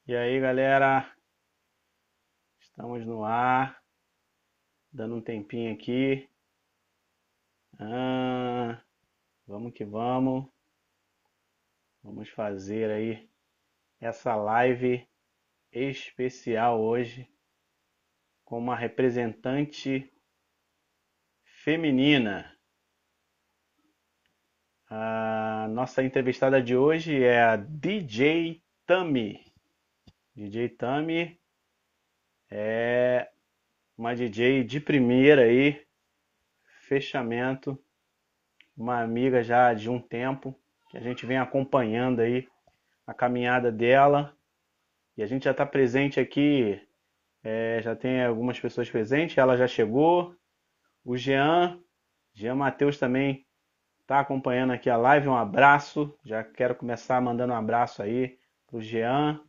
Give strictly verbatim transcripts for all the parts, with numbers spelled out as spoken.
E aí, galera, estamos no ar, dando um tempinho aqui. Ah, vamos que vamos. Vamos fazer aí essa live especial hoje com uma representante feminina. A nossa entrevistada de hoje é a D J Tami. D J Tami é uma D J de primeira aí, fechamento, uma amiga já de um tempo, que a gente vem acompanhando aí a caminhada dela, e a gente já está presente aqui, é, já tem algumas pessoas presentes, ela já chegou, o Jean, Jean Matheus também está acompanhando aqui a live, um abraço, já quero começar mandando um abraço aí pro Jean,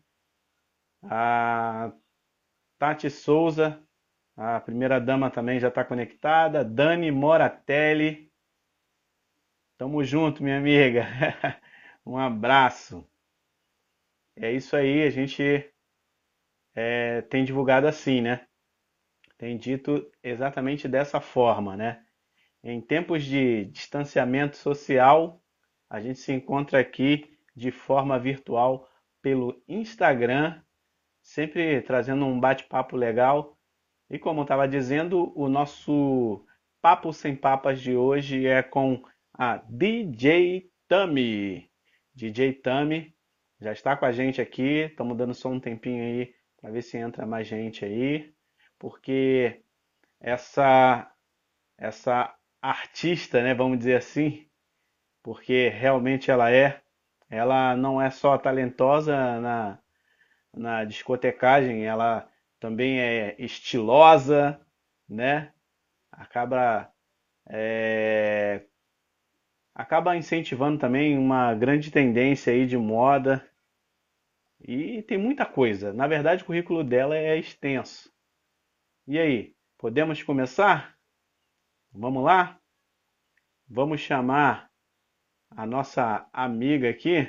a Tati Souza, a primeira dama também já está conectada, Dani Moratelli, tamo junto, minha amiga. Um abraço. É isso aí, a gente é, tem divulgado assim, né? Tem dito exatamente dessa forma, né? Em tempos de distanciamento social, a gente se encontra aqui de forma virtual pelo Instagram, sempre trazendo um bate-papo legal. E como eu estava dizendo, o nosso Papo Sem Papas de hoje é com a D J Tami. D J Tami já está com a gente aqui, estamos dando só um tempinho aí para ver se entra mais gente aí, porque essa essa artista, né, vamos dizer assim, porque realmente ela é, ela não é só talentosa na, na discotecagem, ela também é estilosa, né? Acaba é, acaba incentivando também uma grande tendência aí de moda e tem muita coisa. Na verdade, o currículo dela é extenso. E aí, podemos começar? Vamos lá? Vamos chamar a nossa amiga aqui.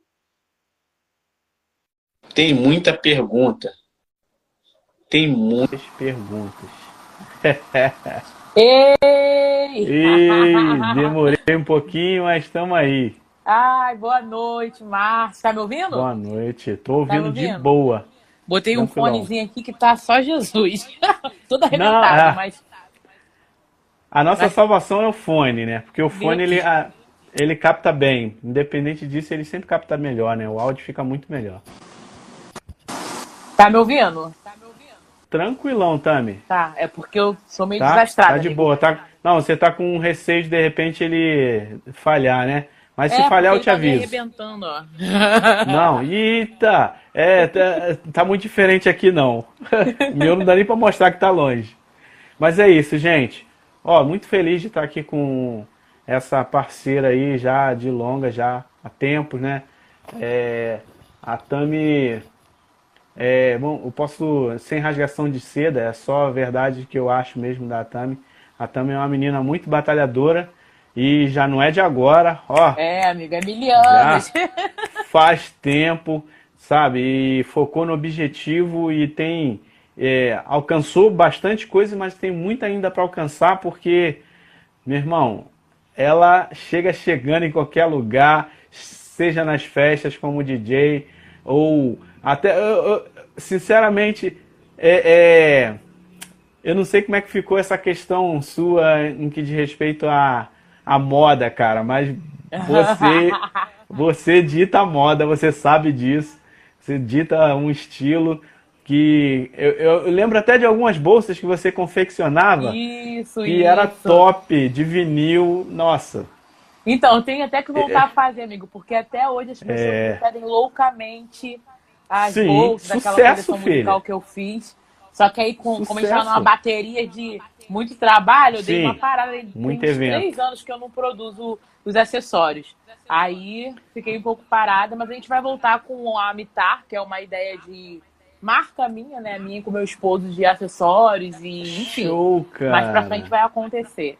Tem muita pergunta. Tem muito. Muitas perguntas. Ei! E demorei um pouquinho, mas estamos aí. Ai, boa noite, Márcio. Tá me ouvindo? Boa noite. Tô Tá me ouvindo de ouvindo? boa, Botei um tranquilão. fonezinho aqui que tá só Jesus. Todo Não, arrebentado, é, mas, a nossa mas salvação é o fone, né? Porque o meu fone ele, Deus. ah, ele capta bem. Independente disso, ele sempre capta melhor, né? O áudio fica muito melhor. Tá me ouvindo? Tranquilão, Tami. Tá, é porque eu sou meio Tá? Tá desastrada, de amigo. boa, tá? Não, você tá com um receio de de repente ele falhar, né? Mas se É, falhar porque eu ele te tá me aviso. arrebentando, ó. Não, eita! É, tá, tá muito diferente aqui não. O meu não dá nem pra mostrar que tá longe. Mas é isso, gente. Ó, muito feliz de estar aqui com essa parceira aí já de longa, já há tempos, né? É, a Tami, é, bom, eu posso, sem rasgação de seda, é só a verdade que eu acho mesmo da Tami. A Tami é uma menina muito batalhadora e já não é de agora, ó, É, amigo, é mil já anos. faz tempo, sabe? E focou no objetivo e tem é, alcançou bastante coisa, mas tem muito ainda para alcançar porque, meu irmão, ela chega chegando em qualquer lugar, seja nas festas como D J ou até, eu- eu- sinceramente, é, é, eu não sei como é que ficou essa questão sua em que diz respeito à, à moda, cara, mas você você dita a moda, você sabe disso. Você dita um estilo que eu, eu lembro até de algumas bolsas que você confeccionava Isso, que era isso. top, de vinil. Nossa, Então, eu tenho até que voltar a fazer, amigo, porque até hoje as pessoas me pedem loucamente as sim, bolsas daquela sucesso, coleção filha. musical que eu fiz. Só que aí, com- como a gente tá numa Sucesso. bateria de muito trabalho, eu dei uma Sim, parada. Tem muito uns evento. três anos que eu não produzo os acessórios. Aí fiquei um pouco parada, mas a gente vai voltar com a Mitar, que é uma ideia de marca minha, né? Minha com meu esposo de acessórios e, enfim. Show, Mais pra frente cara. vai acontecer.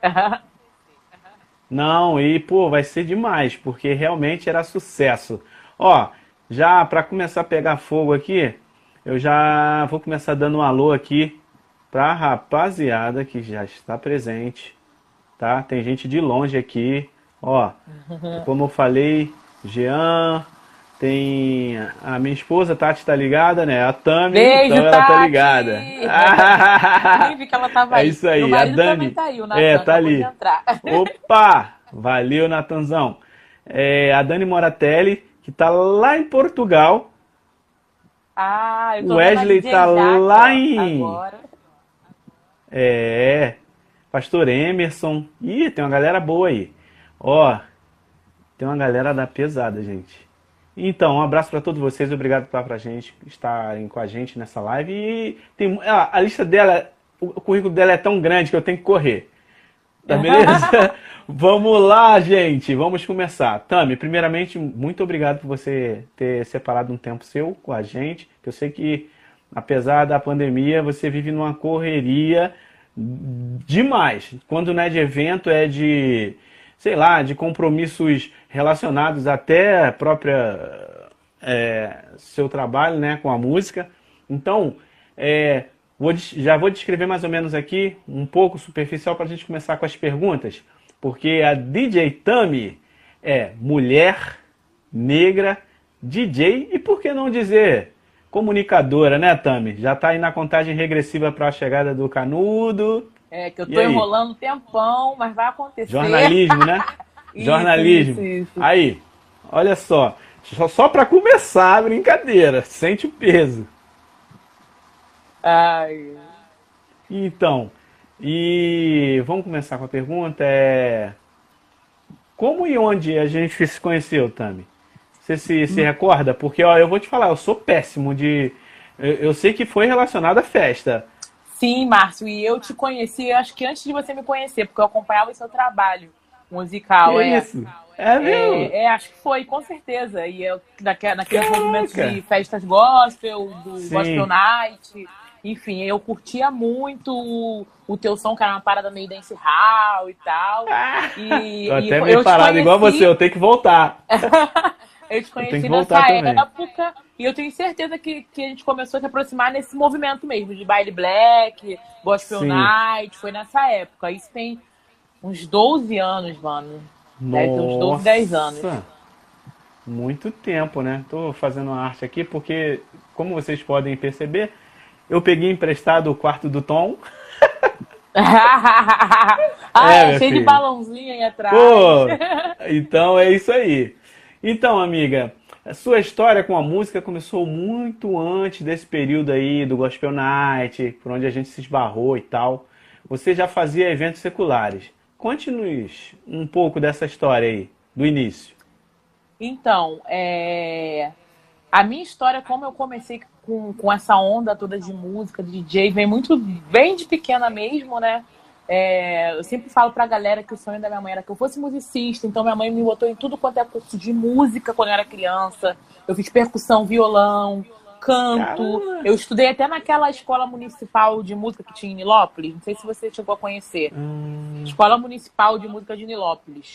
Não, e pô, vai ser demais, porque realmente era sucesso. Ó, já para começar a pegar fogo aqui, Eu já vou começar dando um alô aqui pra rapaziada que já está presente, tá? Tem gente de longe aqui, ó. Como eu falei, Jean, tem a minha esposa, Tati, tá ligada, né? A Tami, Beijo, então ela tá Tati! ligada. Nem vi que ela tava É aí. isso aí, Meu a marido Dani. também tá aí, o É, Natan, tá acabou de ali. entrar. Opa! Valeu, Natanzão. É, a Dani Moratelli, que tá lá em Portugal. Ah, eu O tô vendo a Wesley D J tá Jaque, lá ó, em. agora. É, Pastor Emerson. Ih, tem uma galera boa aí. Ó, tem uma galera da pesada, gente. Então, um abraço para todos vocês. Obrigado por pra gente estarem com a gente nessa live. E tem, a, a lista dela, o, o currículo dela é tão grande que eu tenho que correr. Tá beleza? Vamos lá, gente. Vamos começar. Tami, primeiramente, muito obrigado por você ter separado um tempo seu com a gente. Que eu sei que, apesar da pandemia, você vive numa correria demais. Quando não é de evento, é de, sei lá, de compromissos relacionados até a própria é, seu trabalho, né, com a música. Então, é, vou, já vou descrever mais ou menos aqui, um pouco superficial, para a gente começar com as perguntas, porque a D J Tami é mulher, negra, D J e, por que não dizer, comunicadora, né, Tami? Já está aí na contagem regressiva para a chegada do Canudo. É, que eu E tô aí? enrolando um tempão, mas vai acontecer. Jornalismo, né? Isso, Jornalismo. isso, isso. Aí, olha só. Só, só para começar a brincadeira. Sente o peso. Ai. Então, e vamos começar com a pergunta. É... Como e onde a gente se conheceu, Tami? Você se, se recorda? Porque, ó, eu vou te falar, eu sou péssimo de... Eu, eu sei que foi relacionado à festa. Sim, Márcio, e eu te conheci, acho que antes de você me conhecer, porque eu acompanhava o seu trabalho musical. Que É, isso? É mesmo? é, é, acho que foi, com certeza. E eu, naque- naqueles Caraca. movimentos de festas gospel, do Sim. Gospel Night, enfim, eu curtia muito o, o teu som, que era uma parada meio dancehall e tal. E, Tô e até eu meio te parado igual conheci- você, eu tenho que voltar. Eu te tenho conheci que voltar nessa também. época e eu tenho certeza que, que a gente começou a se aproximar nesse movimento mesmo, de baile black, gospel Sim. night, foi nessa época. Isso tem uns doze anos, mano. Deve ter uns doze, dez anos. Nossa, muito tempo, né? Tô fazendo uma arte aqui porque, como vocês podem perceber, eu peguei emprestado o quarto do Tom. ah, É, é, minha cheio de filha. balãozinho aí atrás. Pô, então é isso aí. Então, amiga, a sua história com a música começou muito antes desse período aí do Gospel Night, por onde a gente se esbarrou e tal. Você já fazia eventos seculares. Conte-nos um pouco dessa história aí, do início. Então, é... a minha história, como eu comecei com, com essa onda toda de música, de D J, vem muito bem de pequena mesmo, né? É, eu sempre falo pra galera que o sonho da minha mãe era que eu fosse musicista, então minha mãe me botou em tudo quanto é curso de música quando eu era criança. Eu fiz percussão, violão, canto. Caramba. Eu estudei até naquela escola municipal de música que tinha em Nilópolis. Não sei se você chegou a conhecer. Hum, Escola Municipal de Música de Nilópolis.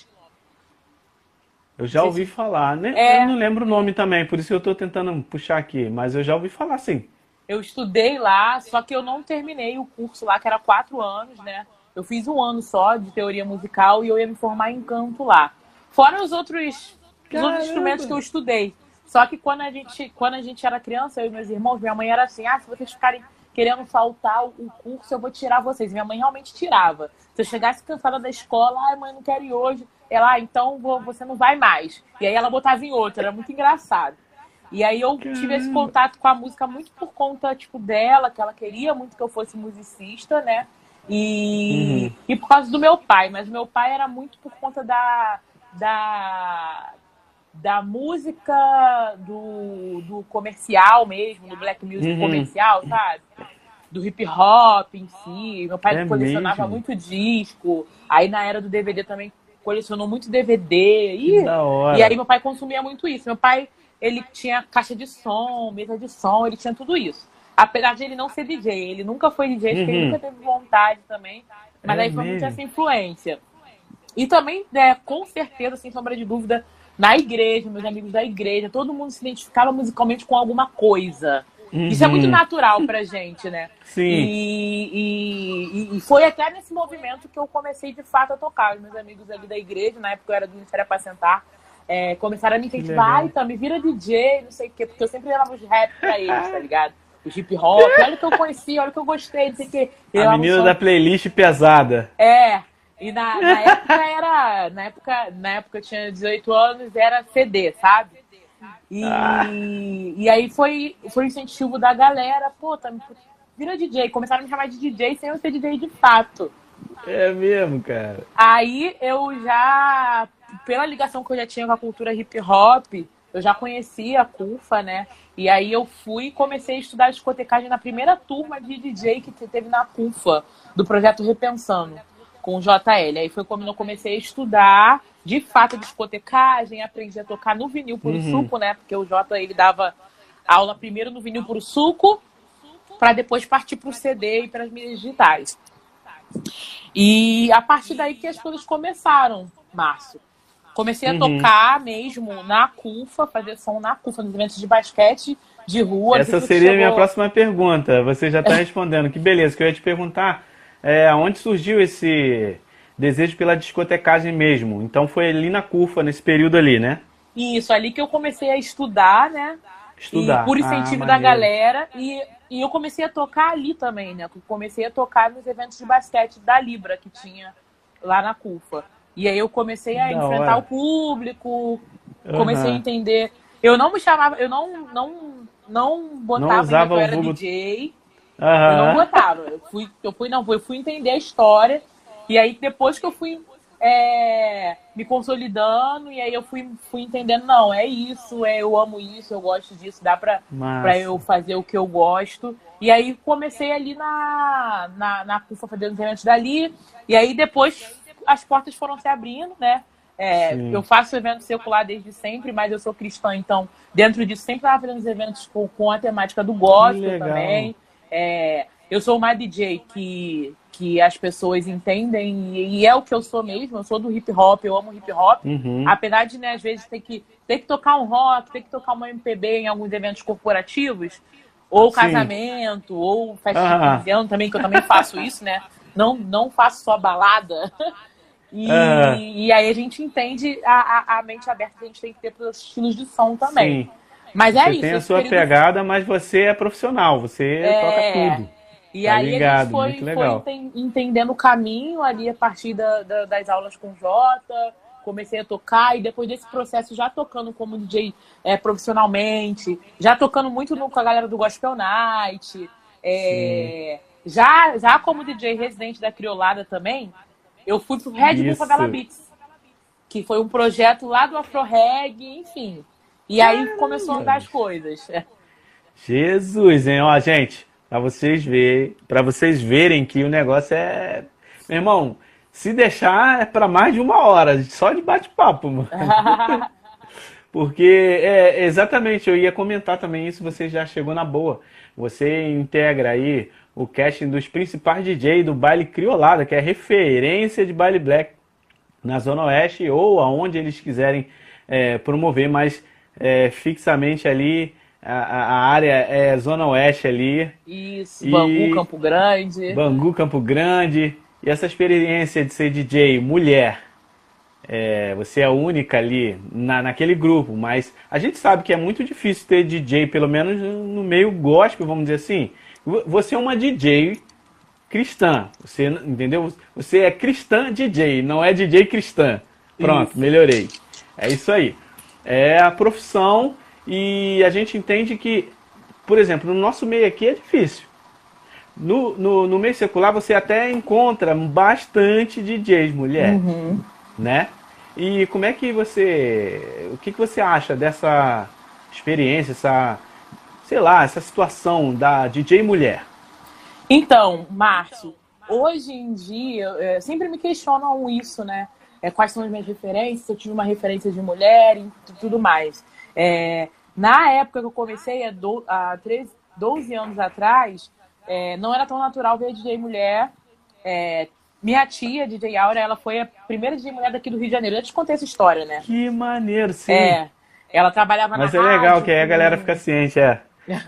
eu já ouvi falar, né? É. Eu não lembro o nome também, por isso que eu tô tentando puxar aqui, mas eu já ouvi falar sim. Eu estudei lá, só que eu não terminei o curso lá, que era quatro anos, né? Eu fiz um ano só de teoria musical e eu ia me formar em canto lá. Fora os outros, os Caramba. outros instrumentos que eu estudei. Só que quando a gente, quando a gente era criança, eu e meus irmãos, minha mãe era assim, ah, se vocês ficarem querendo faltar o curso, eu vou tirar vocês. Minha mãe realmente tirava. Se eu chegasse cansada da escola, ai, mãe, não quero ir hoje. Ela, ah, então vou- você não vai mais. E aí ela botava em outra, era muito engraçado. E aí eu tive esse contato com a música muito por conta, tipo, dela, que ela queria muito que eu fosse musicista, né? E, e por causa do meu pai. Mas o meu pai era muito por conta da, da, da música do, do comercial mesmo, do black music Uhum. comercial, sabe? Do hip hop em si. Meu pai É colecionava mesmo? muito disco. Aí na era do D V D também colecionou muito D V D. Que E, da hora. e aí meu pai consumia muito isso. Meu pai, ele tinha caixa de som, mesa de som, ele tinha tudo isso. Apesar de ele não ser D J, ele nunca foi D J, porque ele Uhum. nunca teve vontade também. Mas É aí foi muito mesmo? essa influência. E também, né, com certeza, sem sombra de dúvida, na igreja, meus amigos da igreja, todo mundo se identificava musicalmente com alguma coisa. Isso é muito Uhum. natural pra gente, né? Sim. E, e, e foi até nesse movimento que eu comecei de fato a tocar. Os meus amigos ali da igreja, na época eu era do Ministério Apacentar, é, começaram a me Que incentivar, ai, legal. tá, me vira D J, não sei o quê, porque eu sempre levava os rap pra eles, tá ligado? Os hip hop, olha o que eu conheci, olha o que eu gostei, não sei o quê. Eu A levava um menina som. da playlist pesada. É, e na, na época era. Na época, na época eu tinha dezoito anos, era C D, sabe? Ah, E, e aí foi, foi o incentivo da galera, pô, tá, vira D J. Começaram a me chamar de D J sem eu ser D J de fato. é mesmo, cara. Aí eu já, pela ligação que eu já tinha com a cultura hip hop, eu já conhecia a CUFA, né? E aí eu fui e comecei a estudar discotecagem na primeira turma de D J que teve na CUFA, do projeto Repensando, com o J L. Aí foi quando eu comecei a estudar, de fato, a discotecagem, aprendi a tocar no vinil puro Uhum. suco, né? Porque o J, ele dava aula primeiro no vinil puro suco, para depois partir para o C D e para as mídias digitais. E a partir daí que as coisas começaram, Márcio. Comecei a Uhum. tocar mesmo na CUFA, fazer som na CUFA, nos eventos de basquete, de rua. Não sei Essa se você seria a minha chegou. próxima pergunta. Você já está respondendo. Que beleza, que eu ia te perguntar é, aonde surgiu esse desejo pela discotecagem mesmo. Então foi ali na CUFA, nesse período ali, né? Isso, ali que eu comecei a estudar, né? E Estudar. por Ah, incentivo da maneiro. galera. E, e eu comecei a tocar ali também, né? Eu comecei a tocar nos eventos de basquete da Libra que tinha lá na CUFA. E aí eu comecei Que a da enfrentar o hora. público, comecei a Aham. entender. Eu não me chamava, eu não, não, não Não botava ainda que usava eu o era vulgo. D J. Eu não Aham. botava. Eu fui, eu fui, não, eu fui entender a história. E aí, depois que eu fui é, me consolidando, e aí eu fui, fui entendendo, não, é isso, é, eu amo isso, eu gosto disso, dá pra, pra eu Massa. fazer o que eu gosto. E aí comecei ali na, na, na CUFA fazendo os eventos dali. E aí depois as portas foram se abrindo, né? É, eu Sim. faço evento secular desde sempre, mas eu sou cristã, então dentro disso sempre estava fazendo os eventos com, com a temática do Que gospel legal. também. É, eu sou uma D J que, que as pessoas entendem e, e é o que eu sou mesmo. Eu sou do hip hop, eu amo hip hop. Uhum. Apesar de, né, às vezes, ter que, ter que tocar um rock, ter que tocar uma M P B em alguns eventos corporativos, ou Sim. casamento, ou festa de Aham. quinze anos também, que eu também faço isso, né? Não, não faço só balada. Aham. E, e aí a gente entende a, a, a mente aberta que a gente tem que ter para os estilos de som também. Sim. Mas é Você isso, tem a esse sua período pegada, mas você é profissional. Você toca é. tudo. E Tá aí a gente ligado? foi, Muito foi legal. enten- entendendo o caminho ali a partir da, da- das aulas com o Jota, comecei a tocar, e depois desse processo já tocando como D J é, profissionalmente, já tocando muito no- com a galera do Gospel Night, Sim. é, já, já como D J residente da Criolada também, eu fui pro Red Bull Favela Isso. Beats, que foi um projeto lá do Afro Reggae, enfim. E aí começou a andar as coisas. Jesus, hein? Ó, gente, pra vocês verem, para vocês verem que o negócio é, meu irmão, se deixar é pra mais de uma hora, só de bate-papo, mano. Porque é exatamente, eu ia comentar também isso, você já chegou na boa. Você integra aí o casting dos principais D J do baile Criolada, que é referência de baile black na Zona Oeste ou aonde eles quiserem é, promover, mas é, fixamente ali a, a- a área é Zona Oeste ali Isso, Bangu, e Campo Grande. Bangu, Campo Grande. E essa experiência de ser D J mulher, é, você é a única ali na, naquele grupo, mas a gente sabe que é muito difícil ter D J, pelo menos no meio gospel, vamos dizer assim. Vo- Você é uma D J cristã, você entendeu? Você é cristã D J, não é D J cristã. Pronto, Isso. melhorei. É isso aí. É a profissão e a gente entende que, por exemplo, no nosso meio aqui é difícil. No, no, no meio secular você até encontra bastante D Js mulher, Uhum. né? E como é que você, o que que você acha dessa experiência, essa, sei lá, essa situação da D J mulher? Então, Márcio, hoje em dia, é, sempre me questionam isso, né? É, quais são as minhas referências, se eu tive uma referência de mulher e tudo mais. É, na época que eu comecei, há, do, há treze, doze anos atrás, é, não era tão natural ver D J mulher. É, minha tia, D J Aura, ela foi a primeira D J mulher daqui do Rio de Janeiro. Eu te contei essa história, né? Que maneiro, sim. É, ela trabalhava na Mas é legal rádio que aí a galera com fica ciente, é.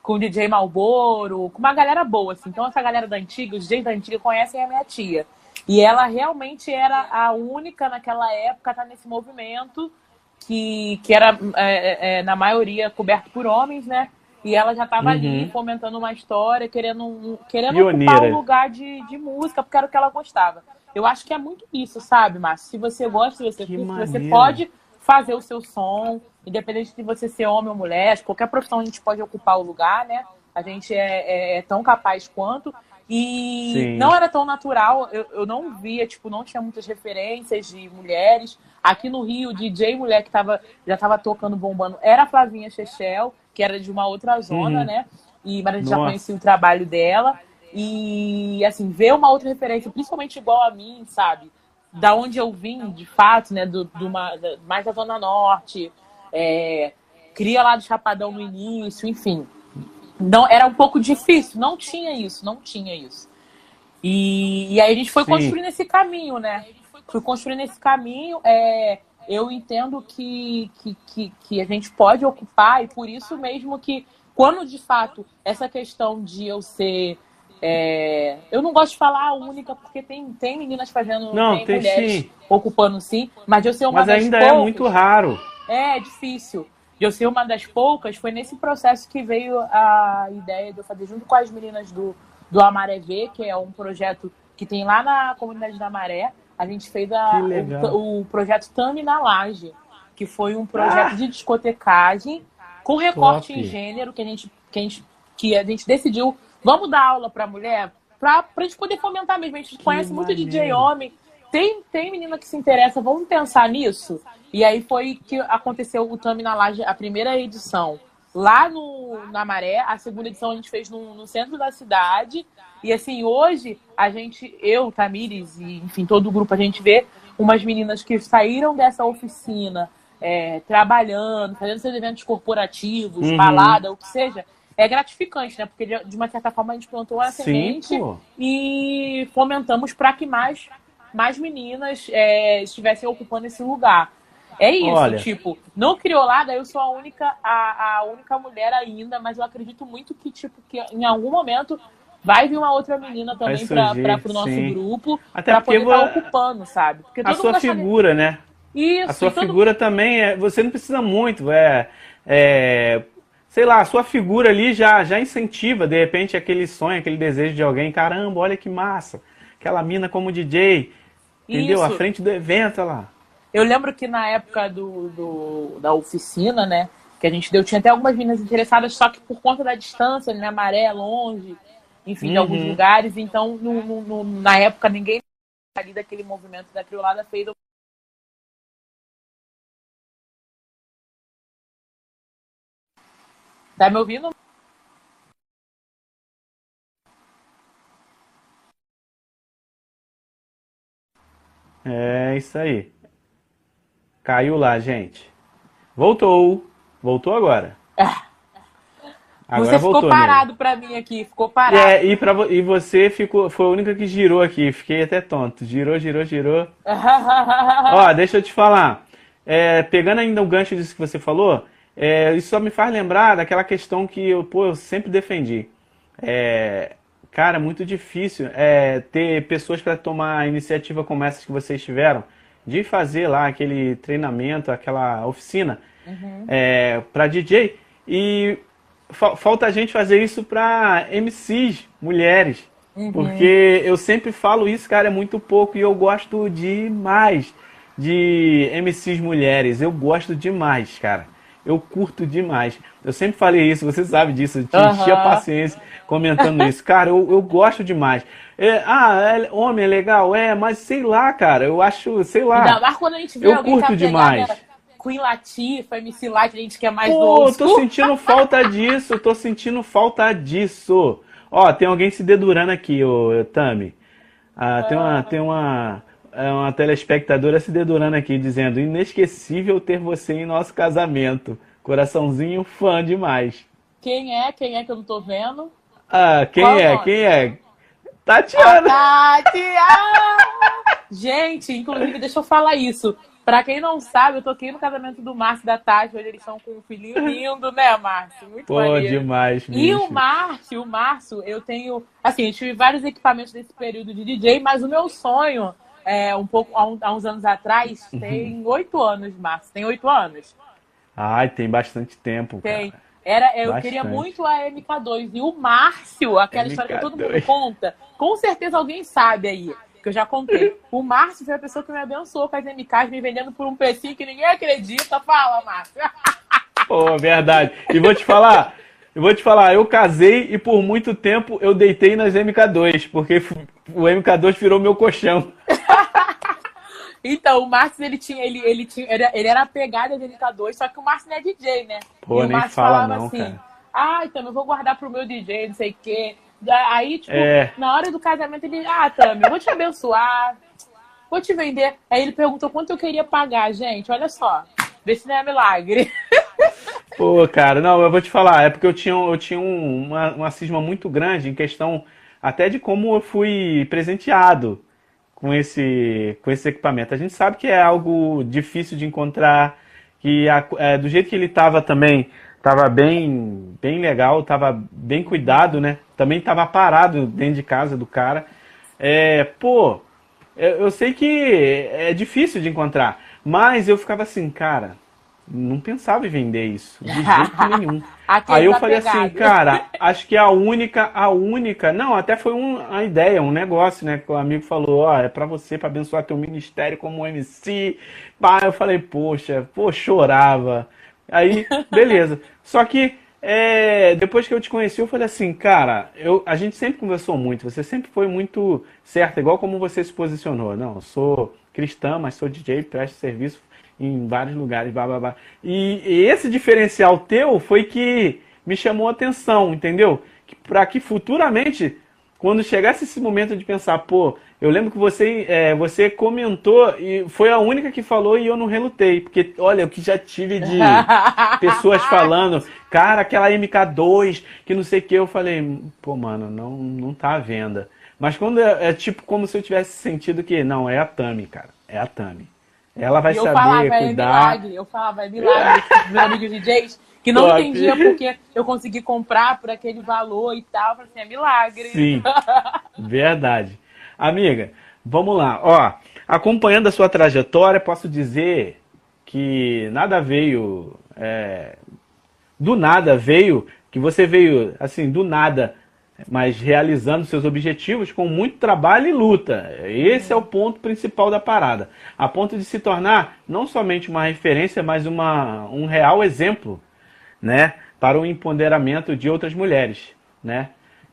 com o D J Malboro, com uma galera boa, assim. Então essa galera da antiga, os D Js da antiga conhecem a minha tia. E ela realmente era a única naquela época a estar nesse movimento que, que era, é, é, na maioria, coberto por homens, né? E ela já estava Uhum. ali fomentando uma história, querendo, um- querendo Pioneira. ocupar um lugar de, de música, porque era o que ela gostava. Eu acho que é muito isso, sabe, Márcio? Se você gosta, se você Que curte, você maneiro. pode fazer o seu som, independente de você ser homem ou mulher, qualquer profissão a gente pode ocupar o lugar, né? A gente é, é- é tão capaz quanto. E Sim. não era tão natural, eu, eu não via, tipo, não tinha muitas referências de mulheres. Aqui no Rio, o D J mulher que tava, já estava tocando, bombando, era a Flavinha Chechel, que era de uma outra zona, Uhum. né? E, mas a gente já Nossa. conhecia o trabalho dela. E, assim, ver uma outra referência, principalmente igual a mim, sabe? Da onde eu vim, de fato, né? Do, do uma- da- mais da Zona Norte, é, cria lá do Chapadão no início, enfim. Não, era um pouco difícil, não tinha isso, não tinha isso. E, e aí a gente foi Sim. construindo esse caminho, né? Fui construindo esse caminho. É, eu entendo que, que, que, que a gente pode ocupar, e por isso mesmo que, quando de fato essa questão de eu ser. é, eu não gosto de falar a única, porque tem, tem meninas fazendo, Não, tem, tem mulheres sim. ocupando sim, mas de eu ser uma Mas das ainda poucas. é muito raro. É difícil. De eu ser uma das poucas, foi nesse processo que veio a ideia de eu fazer junto com as meninas do, do Amaré V, que é um projeto que tem lá na comunidade da Maré. A gente fez Que a, legal. o, o projeto Tami na Laje, que foi um projeto Ah! de discotecagem com recorte Top. em gênero, que a gente, que a gente, que a gente decidiu, vamos dar aula para mulher, para a gente poder fomentar mesmo. A gente Que conhece muito D J maneiro. homem, tem, tem menina que se interessa, vamos pensar nisso? E aí foi que aconteceu o Tami na Laje, a primeira edição lá no, na Maré, a segunda edição a gente fez no, no centro da cidade. E assim, hoje a gente, eu, Tamires e enfim, todo o grupo, a gente vê umas meninas que saíram dessa oficina, é, trabalhando, fazendo seus eventos corporativos, Uhum. balada, o que seja. É gratificante, né? Porque de de uma certa forma a gente plantou a Sim, semente pô. e fomentamos para que mais, mais meninas é, estivessem ocupando esse lugar. É isso, Olha. tipo, no Criolada eu sou a única, a, a única mulher ainda, mas eu acredito muito que, tipo, que em algum momento vai vir uma outra menina Vai também para surgir, o nosso sim. grupo, Até para porque poder estar vo- ocupando, sabe? Porque a todo sua mundo acha... figura, né? Isso, A sua e todo... figura também é. Você não precisa muito, é, é, sei lá, a sua figura ali já, já incentiva, de repente, aquele sonho, aquele desejo de alguém. Caramba, olha que massa. Aquela mina como D J, entendeu? À Isso. frente do evento, olha lá. Eu lembro que na época do, do- da oficina, né, que a gente deu, tinha até algumas meninas interessadas, só que por conta da distância, né, Maré, longe, enfim, de alguns Uhum. lugares, então no- no- no- na época ninguém ali daquele movimento da Criolada fez. Tá me ouvindo? É isso aí. Caiu lá, gente. Voltou. Voltou agora. Agora Você ficou voltou, parado nego. pra mim aqui, ficou E, parado. é, e, pra, vo- e você ficou, foi a única que girou aqui. Fiquei até tonto. Girou, girou, girou. Ó, deixa eu te falar. É, pegando ainda o gancho disso que você falou, é, isso só me faz lembrar daquela questão que eu, pô, eu sempre defendi. É, cara, muito difícil é, ter pessoas para tomar a iniciativa como essas que vocês tiveram, de fazer lá aquele treinamento, aquela oficina é, para D J. E fa- falta a gente fazer isso para M Cs, mulheres. Porque eu sempre falo isso, cara, é muito pouco e eu gosto demais de M Cs mulheres. Eu gosto demais, cara. Eu curto demais. Eu sempre falei isso, você sabe disso. Eu te enchi a Aham. paciência comentando isso. Cara, eu, eu gosto demais. É, ah, é- homem é legal? É, mas sei lá, cara. Eu acho, sei Ainda lá. mais quando a gente vê Eu alguém que curto é demais. pegada Queen Latifah, M C Light, a gente que é mais do Pô, old eu tô school. sentindo falta disso, tô sentindo falta disso. Ó, tem alguém se dedurando aqui, ô Tami. Ah, tem uma, tem uma, é uma telespectadora se dedurando aqui, dizendo: inesquecível ter você em nosso casamento. Coraçãozinho fã demais. Quem é? Quem é que eu não tô vendo? Ah, quem Qual o é? nome? Quem é? A Tatiana! Tati! Ah! Gente, inclusive, deixa eu falar isso. Pra quem não sabe, eu toquei no casamento do Márcio e da Tati, hoje eles estão com um filhinho lindo, né, Márcio? Muito Pô, maneiro. demais, E o bicho. Márcio, o Márcio, eu tenho, assim, eu tive vários equipamentos desse período de D J, mas o meu sonho, é, um pouco, há, um- há uns anos atrás, tem oito anos, Márcio, tem oito anos. Ai, tem bastante tempo, Tem. cara. Era, eu queria Bastante. muito a M K dois. E o Márcio, aquela história que todo mundo M K dois. conta, com certeza alguém sabe aí, que eu já contei. O Márcio foi a pessoa que me abençoou com as M Ks, me vendendo por um precinho que ninguém acredita. Fala, Márcio. Pô, verdade. E vou te falar, eu vou te falar, eu casei e por muito tempo eu deitei nas M K dois, porque o M K dois virou meu colchão. Então, o Márcio, ele tinha, ele, ele tinha, ele, ele era apegado a M K dois, só que o Márcio não é D J, né? Pô, e o nem Márcio fala falava não, assim, cara. ah, então eu vou guardar pro meu D J, não sei o quê. Aí, tipo, É. na hora do casamento, ele, ah, Tami, eu vou te abençoar, vou te vender. Aí ele perguntou quanto eu queria pagar, gente, olha só, vê se não é milagre. Pô, cara, não, eu vou te falar, é porque eu tinha, eu tinha um- uma, uma cisma muito grande em questão até de como eu fui presenteado com esse, com esse equipamento. A gente sabe que é algo difícil de encontrar, que a- é, do jeito que ele estava também, estava bem, bem legal, estava bem cuidado, né? Também estava parado dentro de casa do cara. É, pô, eu, eu sei que é difícil de encontrar, mas eu ficava assim, cara, não pensava em vender isso, de jeito nenhum. Aquele Aí eu falei assim, apegado. cara, acho que a única, a única, não, até foi um- uma ideia, um negócio, né, que o amigo falou, ó, é pra você, pra abençoar teu ministério como M C. Pá, eu falei, poxa, pô, chorava. Aí, beleza. Só que é, depois que eu te conheci, eu falei assim, cara, eu, a gente sempre conversou muito, você sempre foi muito certa, igual como você se posicionou. Não, eu sou cristã, mas sou D J, presto serviço em vários lugares, blá, blá, blá. E, e esse diferencial teu foi que me chamou a atenção, entendeu? Que, para que futuramente, quando chegasse esse momento de pensar, pô, eu lembro que você, é, você comentou e foi a única que falou e eu não relutei, porque olha, o que já tive de pessoas falando, cara, aquela M K dois, que não sei o que, eu falei, pô, mano, não, não tá à venda. Mas quando é, é tipo como se eu tivesse sentido que, não, é a Tami, cara, é a Tami. Ela vai E eu saber falava, é cuidar. milagre, eu falava, é milagre, esses meus amigos D Js, que não Top. entendia porque eu consegui comprar por aquele valor e tal, eu falei assim, é milagre. Sim, verdade. Amiga, vamos lá. Ó, acompanhando a sua trajetória, posso dizer que nada veio, é, do nada veio, que você veio, assim, do nada, mas realizando seus objetivos com muito trabalho e luta. Esse é o ponto principal da parada. A ponto de se tornar não somente uma referência, mas uma, um real exemplo, né, para o empoderamento de outras mulheres, né?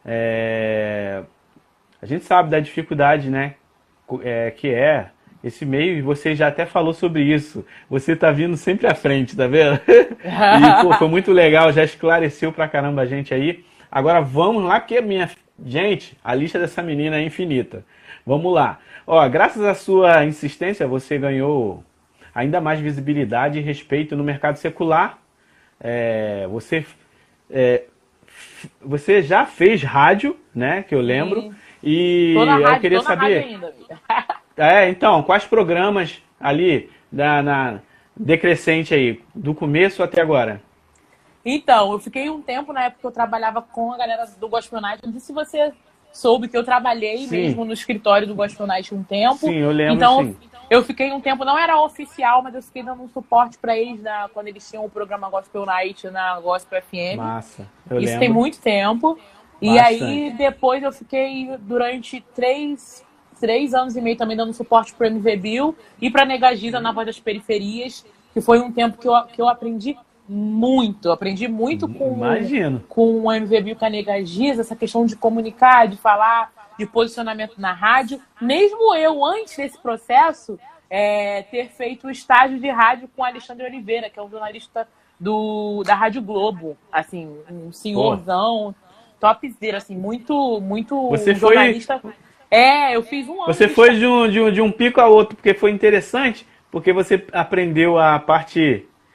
É, a gente sabe da dificuldade, né, é, que é esse meio, e você já até falou sobre isso. Você tá vindo sempre à frente, tá vendo? E, pô, foi muito legal, já esclareceu pra caramba a gente aí. Agora vamos lá, que minha gente, a lista dessa menina é infinita. Vamos lá. Ó, graças à sua insistência, você ganhou ainda mais visibilidade e respeito no mercado secular. É, você, é, você já fez rádio, né? Que eu lembro. Sim. E Tô na eu rádio, queria tô na saber. rádio ainda, amiga. É, então, quais programas ali da, na decrescente aí, do começo até agora? Então, eu fiquei um tempo na época que eu trabalhava com a galera do Gospel Night. Não sei se você soube que eu trabalhei Sim. mesmo no escritório do Gospel Night um tempo. Sim, eu lembro, então, sim. eu fiquei um tempo, não era oficial, mas eu fiquei dando um suporte para eles na, quando eles tinham o programa Gospel Night na Gospel F M. Massa, eu Isso lembro. tem muito tempo. E Bastante. aí, depois eu fiquei durante três, três anos e meio também dando suporte para o M V Bill e para Negagiza na Voz das Periferias, que foi um tempo que eu, que eu aprendi muito. Eu aprendi muito com, Imagino. com o M V Bill, com a Negagiza, essa questão de comunicar, de falar, de posicionamento na rádio. Mesmo eu, antes desse processo, é, ter feito o estágio de rádio com o Alexandre Oliveira, que é um jornalista do, da Rádio Globo. Assim, um senhorzão, topzera, assim, muito, muito Você um foi- jornalista. É, eu fiz um ano. Você de foi de um, de, um, de um pico a outro, porque foi interessante, porque você aprendeu a parte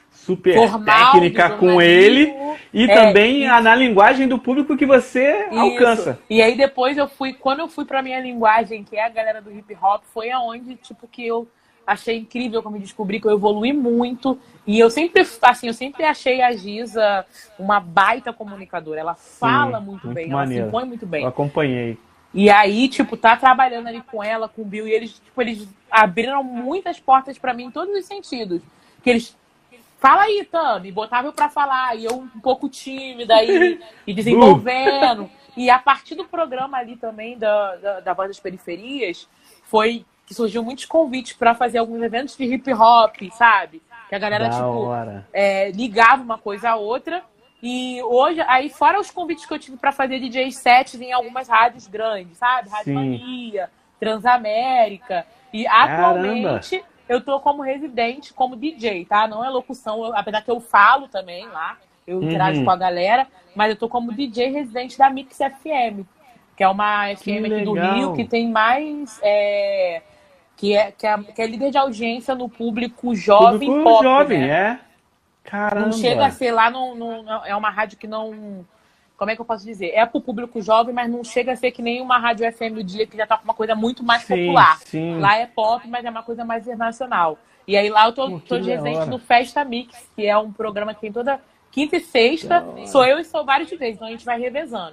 super formal do técnica com ele e É, também e- a- na linguagem do público que você Isso. alcança. E aí depois eu fui, quando eu fui pra minha linguagem, que é a galera do hip hop, foi aonde, tipo, que eu achei incrível, que eu me descobri, que eu evolui muito. E eu sempre, assim, eu sempre achei a Giza uma baita comunicadora. Ela fala Sim, muito, muito bem, ela se maneiro. impõe muito Eu bem. acompanhei. E aí, tipo, tá trabalhando ali com ela, com o Bill, e eles, tipo, eles abriram muitas portas pra mim em todos os sentidos. Que eles, fala aí, Tami, botava eu pra falar, e eu um pouco tímida aí, e desenvolvendo. E a partir do programa ali também, da, da, da Voz das Periferias, foi que surgiu muitos convites pra fazer alguns eventos de hip hop, sabe? Que a galera, Da tipo, hora. é, ligava uma coisa à outra. E hoje, aí fora os convites que eu tive pra fazer D J sets em algumas rádios grandes, sabe? Rádio Sim. Mania, Transamérica. E Caramba. atualmente eu tô como residente, como D J, tá? Não é locução, eu- apesar que eu falo também lá, eu interajo Uhum. com a galera, mas eu tô como D J residente da Mix F M, que é uma F M Que aqui do legal. Rio que tem mais. é, que, é, que, é, que é líder de audiência no público jovem Público pop, jovem, né? é. Caramba. Não chega a ser lá, não, não, não- é uma rádio que não. Como é que eu posso dizer? É pro público jovem, mas não chega a ser que nem uma rádio F M do dia que já tá com uma coisa muito mais Sim, popular. sim. Lá é pop, mas é uma coisa mais internacional. E aí lá eu tô, Pô, que tô de da residente hora. no Festa Mix, que é um programa que tem toda quinta e sexta. Sou eu e sou vários D Js, então a gente vai revezando.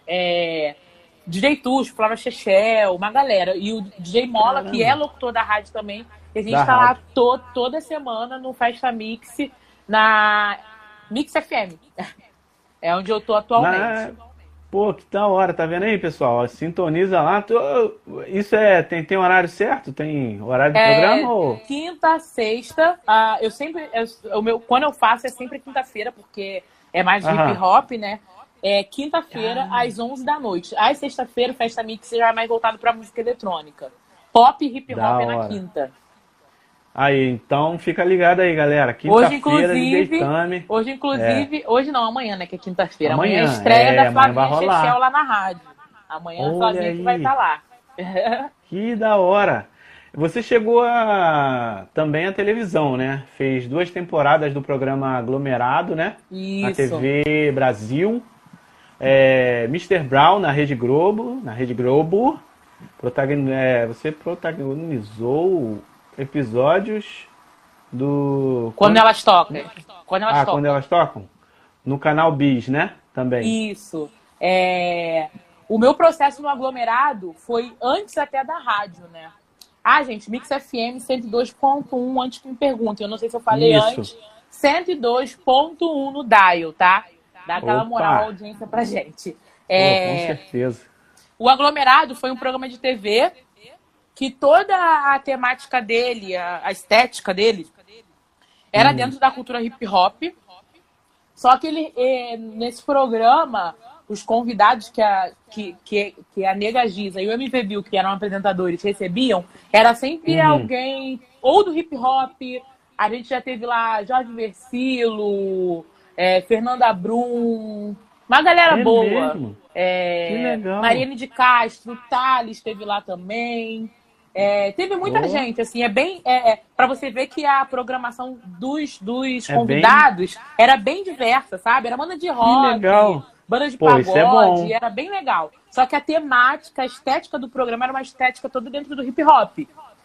É, D J Tuxo, Flávia Chechel, uma galera. E o D J Mola, Caramba. que é locutor da rádio também. E a gente Da tá lá rádio. to- toda semana no Festa Mix, na Mix F M. É onde eu tô atualmente. Na... Pô, que da hora, tá vendo aí, pessoal? Sintoniza lá. Tu- Isso é. Tem, tem horário certo? Tem horário de É, programa? Ou... quinta, sexta. ah, eu sempre. eu- o meu, quando eu faço é sempre quinta-feira, porque é mais Aham. hip hop, né? É quinta-feira, às onze da noite. Às sexta-feira, o Festa Mix já é mais voltado pra música eletrônica. Pop e hip Da hop é na hora. quinta. Aí, então fica ligado aí, galera. Hoje, Quinta-feira, D J inclusive, Tami. hoje, inclusive, hoje não, amanhã, né? Que é quinta-feira. Amanhã, Amanhã, é a estreia é, da amanhã vai Flavinha rolar. Chechel lá na rádio. Amanhã a Olha Flavinha que vai aí. estar lá. Que da hora. Você chegou a também à televisão, né? Fez duas temporadas do programa Aglomerado, né? Na Isso. T V Brasil. É, mister Brown na Rede Globo, na Rede Globo. Protagon- é, você protagonizou episódios do Quando elas tocam. Quando elas Ah, tocam. quando elas tocam? No canal Bis, né? Também. Isso. É, O meu processo no aglomerado foi antes até da rádio, né? Ah, gente, Mix F M cento e dois ponto um, antes que me perguntem. Eu não sei se eu falei Isso. antes. cento e dois ponto um no dial, tá? Dá aquela Opa. moral, a audiência pra gente. Pô, É, com certeza. O Aglomerado foi um programa de T V que toda a temática dele, a, a estética dele, era Hum. dentro da cultura hip hop. Só que ele, eh, nesse programa, os convidados que a, que, que, que a Nega Giza e o M V Bill, que eram apresentadores, recebiam, era sempre Uhum. alguém ou do hip hop. A gente já teve lá Jorge Versilo, eh, Fernanda Brum, uma galera É boa. mesmo? É, Que legal. Mariane de Castro, Thales esteve lá também. É, teve muita Boa. gente, assim, é bem. É, é, para você ver que a programação dos, dos É convidados era bem diversa, sabe? Era banda de rock, legal. banda de Pô, pagode, isso é bom. era bem legal. Só que a temática, a estética do programa era uma estética toda dentro do hip hop.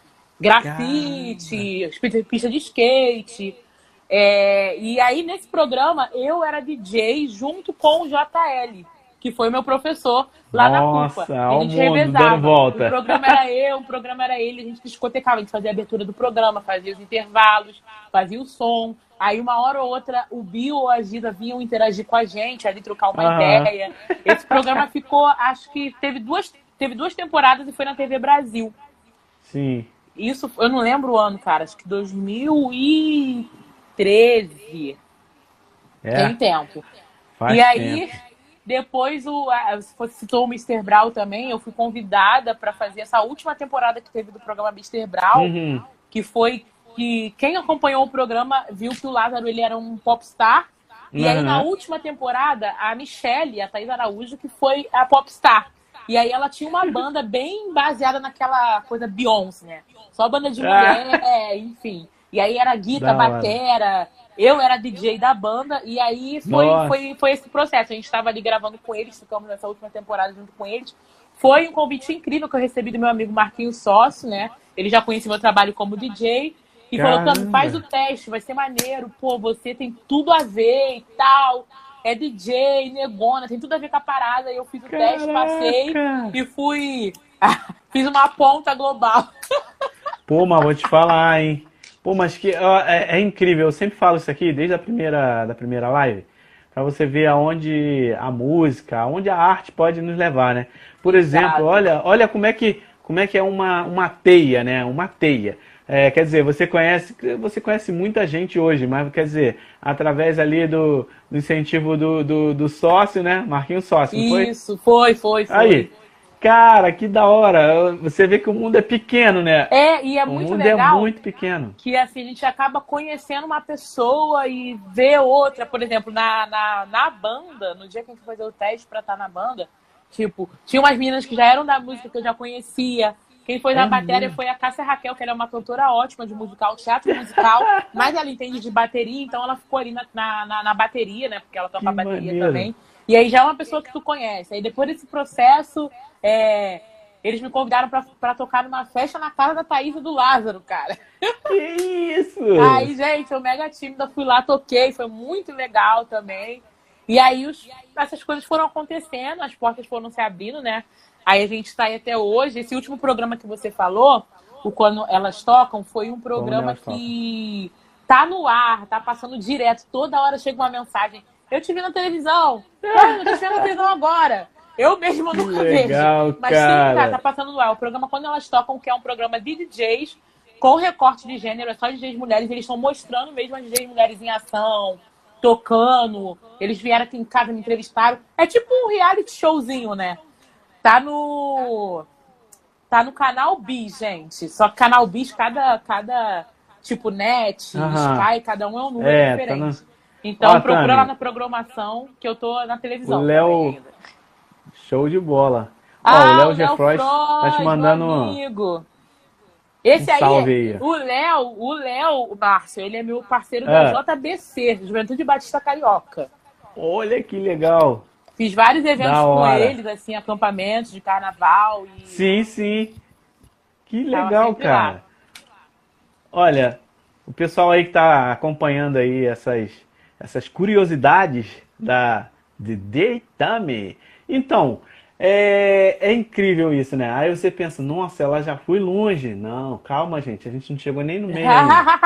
Grafite, pista de skate. É, e aí, nesse programa, eu era D J junto com o J L, que foi meu professor lá Nossa, na CUFA. A ó o gente mundo revezava. dando volta. O programa era eu, o programa era ele, a gente discotecava, a gente fazia a abertura do programa, fazia os intervalos, fazia o som. Aí, uma hora ou outra, o Bill ou a Gida vinham interagir com a gente, ali trocar uma Aham. ideia. Esse programa ficou, acho que teve duas, teve duas temporadas e foi na T V Brasil. Sim. Isso, eu não lembro o ano, cara, acho que dois mil e treze. É, Tem tempo. faz E aí, tempo. depois, o, a- você citou o mister Brown também, eu fui convidada para fazer essa última temporada que teve do programa mister Brown, Uhum. que foi que quem acompanhou o programa viu que o Lázaro ele era um popstar. E aí, Uhum. na última temporada, a Michelle, a Thaís Araújo, que foi a popstar. E aí ela tinha uma banda bem baseada naquela coisa Beyoncé, né? Só banda de mulher, é, enfim. E aí era guitarra, Da hora. batera, eu era D J da banda, e aí foi, foi, foi esse processo. A gente estava ali gravando com eles, ficamos nessa última temporada junto com eles. Foi um convite incrível que eu recebi do meu amigo Marquinhos Sócio, né? Ele já conhecia meu trabalho como D J. E Caramba. falou, Tami, faz o teste, vai ser maneiro. Pô, você tem tudo a ver e tal. É D J, negona, tem tudo a ver com a parada. E eu fiz o Caraca. teste, passei e fui... fiz uma ponta global. Pô, mas vou te falar, hein? Pô, mas que ó, é, é incrível. Eu sempre falo isso aqui, desde a primeira, da primeira live, pra você ver aonde a música, aonde a arte pode nos levar, né? Por exemplo, Exato. olha, olha como é que, como é que é uma, uma teia, né? Uma teia. É, quer dizer, você conhece, você conhece muita gente hoje, mas quer dizer, através ali do, do incentivo do, do, do sócio, né? Marquinhos Sócio, não foi? Isso, foi, foi, foi. Aí, cara, que da hora. Você vê que o mundo é pequeno, né? É, e é O muito mundo legal é muito pequeno. que assim, a gente acaba conhecendo uma pessoa e vê outra. Por exemplo, na, na, na banda, no dia que a gente foi fazer o teste pra estar na banda, tipo, tinha umas meninas que já eram da música que eu já conhecia. Quem foi na É bateria mesmo? foi a Cássia Raquel, que ela é uma cantora ótima de musical, teatro musical, mas ela entende de bateria, então ela ficou ali na, na, na bateria, né? Porque ela toca Que a bateria maneiro. também. E aí já é uma pessoa que tu conhece. Aí depois desse processo, é, eles me convidaram pra, pra tocar numa festa na casa da Thaís e do Lázaro, cara. Que isso? Aí, gente, eu mega tímida, fui lá, toquei, foi muito legal também. E aí os, essas coisas foram acontecendo, as portas foram se abrindo, né? Aí a gente está aí até hoje. Esse último programa que você falou, o Quando Elas Tocam, foi um programa que tá no ar, tá passando direto. Toda hora chega uma mensagem. Eu te vi na televisão. Eu te vi na televisão agora. Eu mesma Que nunca legal, vejo. Mas cara. sim, cara, tá passando no ar. O programa Quando Elas Tocam, que é um programa de D Js com recorte de gênero, é só D Js mulheres. Eles estão mostrando mesmo as D Js mulheres em ação, tocando. Eles vieram aqui em casa, me entrevistaram. É tipo um reality showzinho, né? Tá no... Tá no canal Bis, gente. Só que canal Bis, cada, cada tipo net, Aham. Sky, cada um é um número É, tá diferente. no- Então Ó, procura Tami, lá na programação que eu tô na televisão. o Léo- também ainda. Show de bola. Ó, Ah, o Léo o Gefroy tá te Freud, mandando meu amigo. Esse um aí, salve aí. o Léo, o Léo, o Márcio, ele é meu parceiro Ah. da J B C, Juventude Batista Carioca. Olha que legal. Fiz vários eventos Da com hora. eles, assim, acampamentos de carnaval. E... Sim, sim. Que Tava legal, sempre cara. lá. Olha, o pessoal aí que tá acompanhando aí essas, essas curiosidades da D J Tami. Então, é, é incrível isso, né? Aí você pensa, nossa, ela já foi longe. Não, calma, gente, a gente não chegou nem no meio ainda.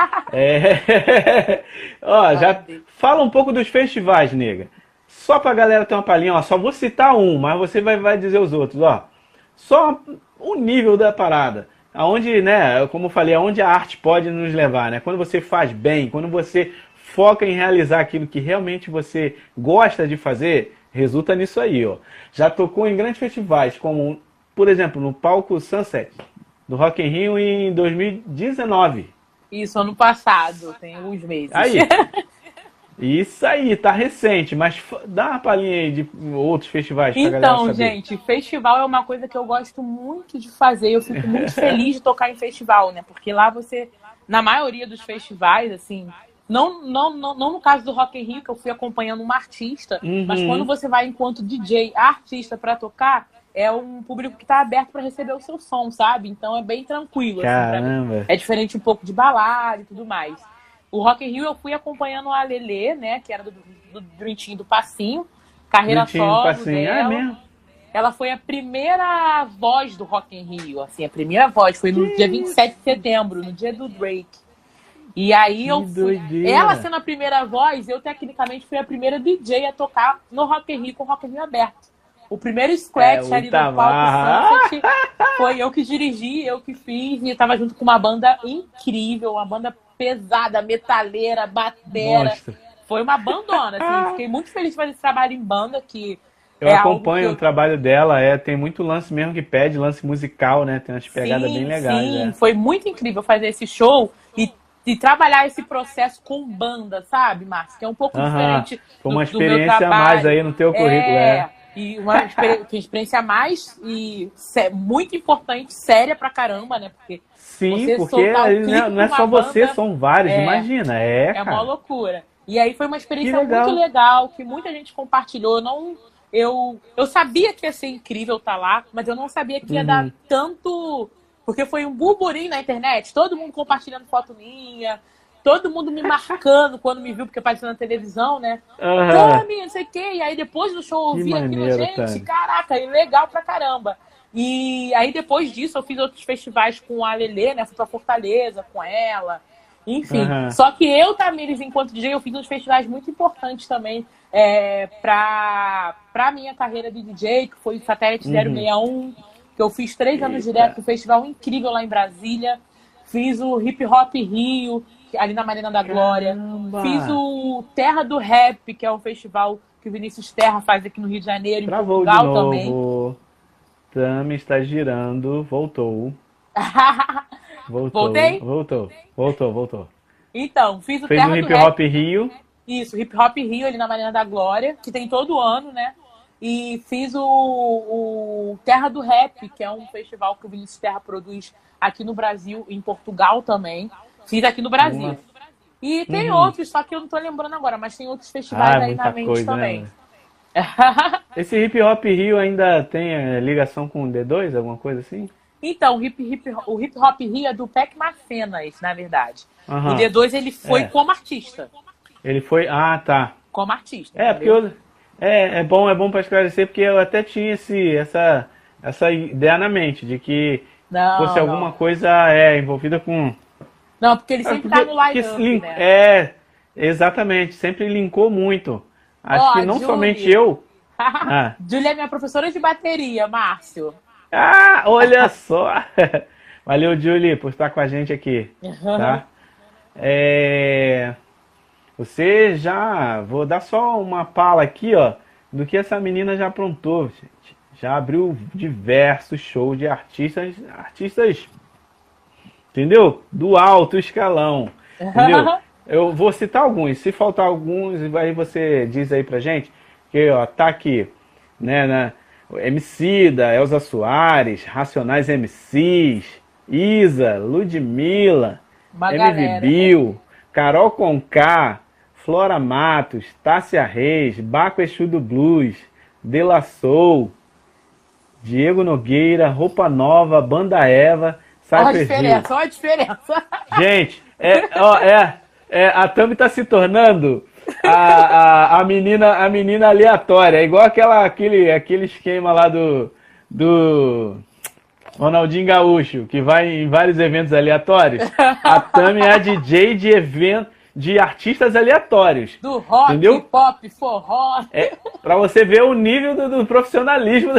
É. Ó, já fala um pouco dos festivais, nega. Só pra galera ter uma palhinha, ó, só vou citar um, mas você vai, vai dizer os outros, ó. Só o nível da parada. Aonde, né, como eu falei, aonde a arte pode nos levar, né? Quando você faz bem, quando você foca em realizar aquilo que realmente você gosta de fazer, resulta nisso aí, ó. Já tocou em grandes festivais, como, por exemplo, no palco Sunset, do Rock in Rio em dois mil e dezenove. Isso, ano passado, tem alguns meses. Aí, isso aí, tá recente, mas f- dá uma palhinha aí de outros festivais pra galera Então, saber. gente, festival é uma coisa que eu gosto muito de fazer. Eu fico muito feliz de tocar em festival, né? Porque lá você, na maioria dos festivais, assim, não, não, não, não no caso do Rock in Rio, que eu fui acompanhando uma artista, Uhum. mas quando você vai enquanto D J, artista pra tocar, é um público que tá aberto pra receber o seu som, sabe? Então é bem tranquilo, assim, pra mim. Caramba. É diferente um pouco de balada e tudo mais. O Rock in Rio eu fui acompanhando a Lelê, né? Que era do, do Dream Team do Passinho. Carreira Bonitinho, solo passinho. Ah, é dela. mesmo? Ela foi a primeira voz do Rock in Rio, assim, a primeira voz. Foi no dia vinte e sete de setembro, no dia do Drake. E aí Que eu fui... doideira. Ela sendo a primeira voz, eu tecnicamente fui a primeira D J a tocar no Rock in Rio com o Rock in Rio aberto. O primeiro scratch É, ali muita no palco marra. Sunset foi eu que dirigi, eu que fiz. E eu tava junto com uma banda incrível, uma banda pesada, metaleira, batera. Monstro. Foi uma bandona, assim. Fiquei muito feliz de fazer esse trabalho em banda, que Eu é algo acompanho que o trabalho dela, é, tem muito lance mesmo que pede, lance musical, né? Tem umas pegadas sim, bem legais, sim, né? foi muito incrível fazer esse show e, e trabalhar esse processo com banda, sabe, Márcio? Que é um pouco Aham. diferente Foi uma do, do meu experiência a trabalho. mais aí no teu currículo, é. E uma experi- experiência mais e sé- muito importante, séria pra caramba, né? Porque Sim, você porque soltar o aí, né, clipe não pra é uma só você, banda são vários, é, imagina. É, é uma cara. loucura. E aí foi uma Que experiência muito legal. legal, que muita gente compartilhou. Eu Não, eu, eu sabia que ia ser incrível estar lá, mas eu não sabia que ia dar Uhum. tanto. Porque foi um burburinho na internet, todo mundo compartilhando foto minha, todo mundo me marcando quando me viu, porque apareceu na televisão, né? Aham. Tami, não sei o quê. E aí depois do show eu Que vi aquilo, maneiro, gente, Tami. caraca, e legal pra caramba. E aí depois disso eu fiz outros festivais com a Lelê, né? Fui pra Fortaleza com ela. Enfim, Aham. só que eu, Tamires, enquanto D J, eu fiz uns festivais muito importantes também é, pra, pra minha carreira de D J, que foi o Satélite zero Uhum. seis um, que eu fiz três anos direto, Eita. um festival incrível lá em Brasília. Fiz o Hip Hop Rio, ali na Marina da Glória. Fiz Caramba. o Terra do Rap, que é um festival que o Vinícius Terra faz aqui no Rio de Janeiro, em Travou de Portugal também. novo. Tami está girando. Voltou. Voltou. Voltei? Voltou. Voltou, voltou. Então, fiz o Fez o Terra do Hip Hop Rap. Rio. Isso, Hip Hop Rio ali na Marina da Glória, que tem todo ano, né? E fiz o, o Terra do Rap, que é um festival que o Vinícius Terra produz aqui no Brasil, em Portugal também. Fiz aqui no Brasil. Uma... E tem Uhum. outros, só que eu não tô lembrando agora, mas tem outros festivais Ah, aí na muita mente coisa, né, também. mano? Esse Hip Hop Rio ainda tem eh, ligação com o D dois, alguma coisa assim? Então, o hip, hip, o Hip Hop Rio é do Peck Macenas, na verdade. O Aham. D dois ele foi É. como artista. Ele foi. Ah, tá. Como artista. É, porque entendeu? eu. É, é bom, é bom para esclarecer, porque eu até tinha esse, essa, essa ideia na mente de que fosse Não, alguma não. coisa é, envolvida com. Não, porque ele É, sempre porque, tá no porque line-up, lin- né? é, exatamente, sempre linkou muito. Acho Ó, que a não somente Julie. eu. Ah, Julia é minha professora de bateria, Márcio. ah, olha só! Valeu, Julie, por estar com a gente aqui, tá? É, você já, vou dar só uma pala aqui, ó, do que essa menina já aprontou, gente. Já abriu diversos shows de artistas, artistas, entendeu? Do alto escalão, entendeu? Eu vou citar alguns, se faltar alguns, aí você diz aí pra gente, que ó, tá aqui, né, na Emicida, Elza Soares, Racionais M Cs, Isa, Ludmilla, Uma M V galera. Bill, Carol Conká, Flora Matos, Tássia Reis, Baco Exu do Blues, De La Soul, Diego Nogueira, Roupa Nova, Banda Eva, Olha a Cypress Hill. diferença, olha a diferença. Gente, é, ó, é, é, a Tami tá se tornando a, a, a, menina, a menina aleatória. É igual aquela, aquele, aquele esquema lá do, do Ronaldinho Gaúcho, que vai em vários eventos aleatórios. A Tami é a D J de evento, de artistas aleatórios. Do rock, Entendeu? pop, forró. É, pra você ver o nível do, do profissionalismo.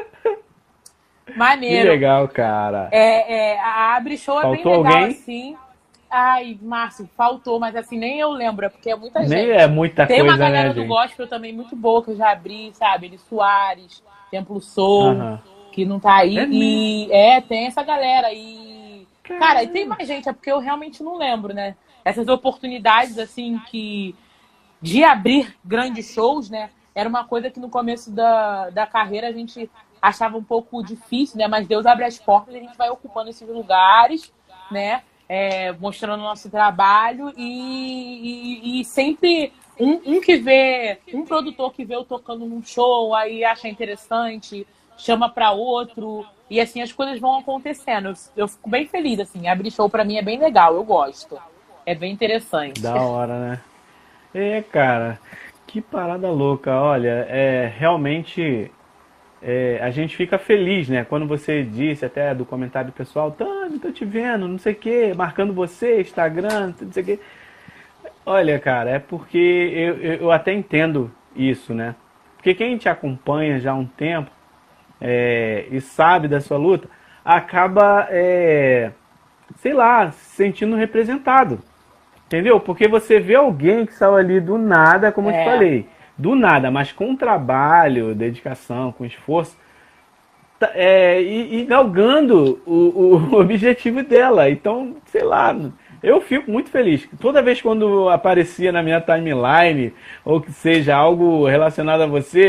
Que Maneiro. legal, cara. É, é, a Abre Show é bem Faltou legal, alguém? assim. Ai, Márcio, faltou, mas assim, nem eu lembro, é porque é muita Nem gente. é muita Tem coisa, uma galera né, do gente? gospel também muito boa que eu já abri, sabe? Ele Soares, Templo Soul, Aham. que não tá aí. É e é, tem essa galera. E. Cara, e tem mais gente, é porque eu realmente não lembro, né? Essas oportunidades, assim, que. De abrir grandes shows, né? Era uma coisa que no começo da, da carreira a gente achava um pouco difícil, né? Mas Deus abre as portas e a gente vai ocupando esses lugares, né? É, mostrando o nosso trabalho e, e, e sempre um, um que vê, um produtor que vê eu tocando num show, aí acha interessante, chama para outro, e assim as coisas vão acontecendo. Eu, eu fico bem feliz, assim, abrir show para mim é bem legal, eu gosto. É bem interessante. Da hora, né? É, cara, que parada louca. Olha, é realmente é, a gente fica feliz, né? Quando você disse até do comentário pessoal, Tami, tô te vendo, não sei o que, marcando você, Instagram, não sei o que. Olha, cara, é porque eu, eu, eu até entendo isso, né? Porque quem te acompanha já há um tempo é, e sabe da sua luta, acaba, é, sei lá, se sentindo representado. Entendeu? Porque você vê alguém que saiu ali do nada, como eu te É. falei, do nada, mas com trabalho, dedicação, com esforço, tá- é, e, e galgando o, o objetivo dela. Então, sei lá, eu fico muito feliz. Toda vez quando aparecia na minha timeline, ou que seja algo relacionado a você,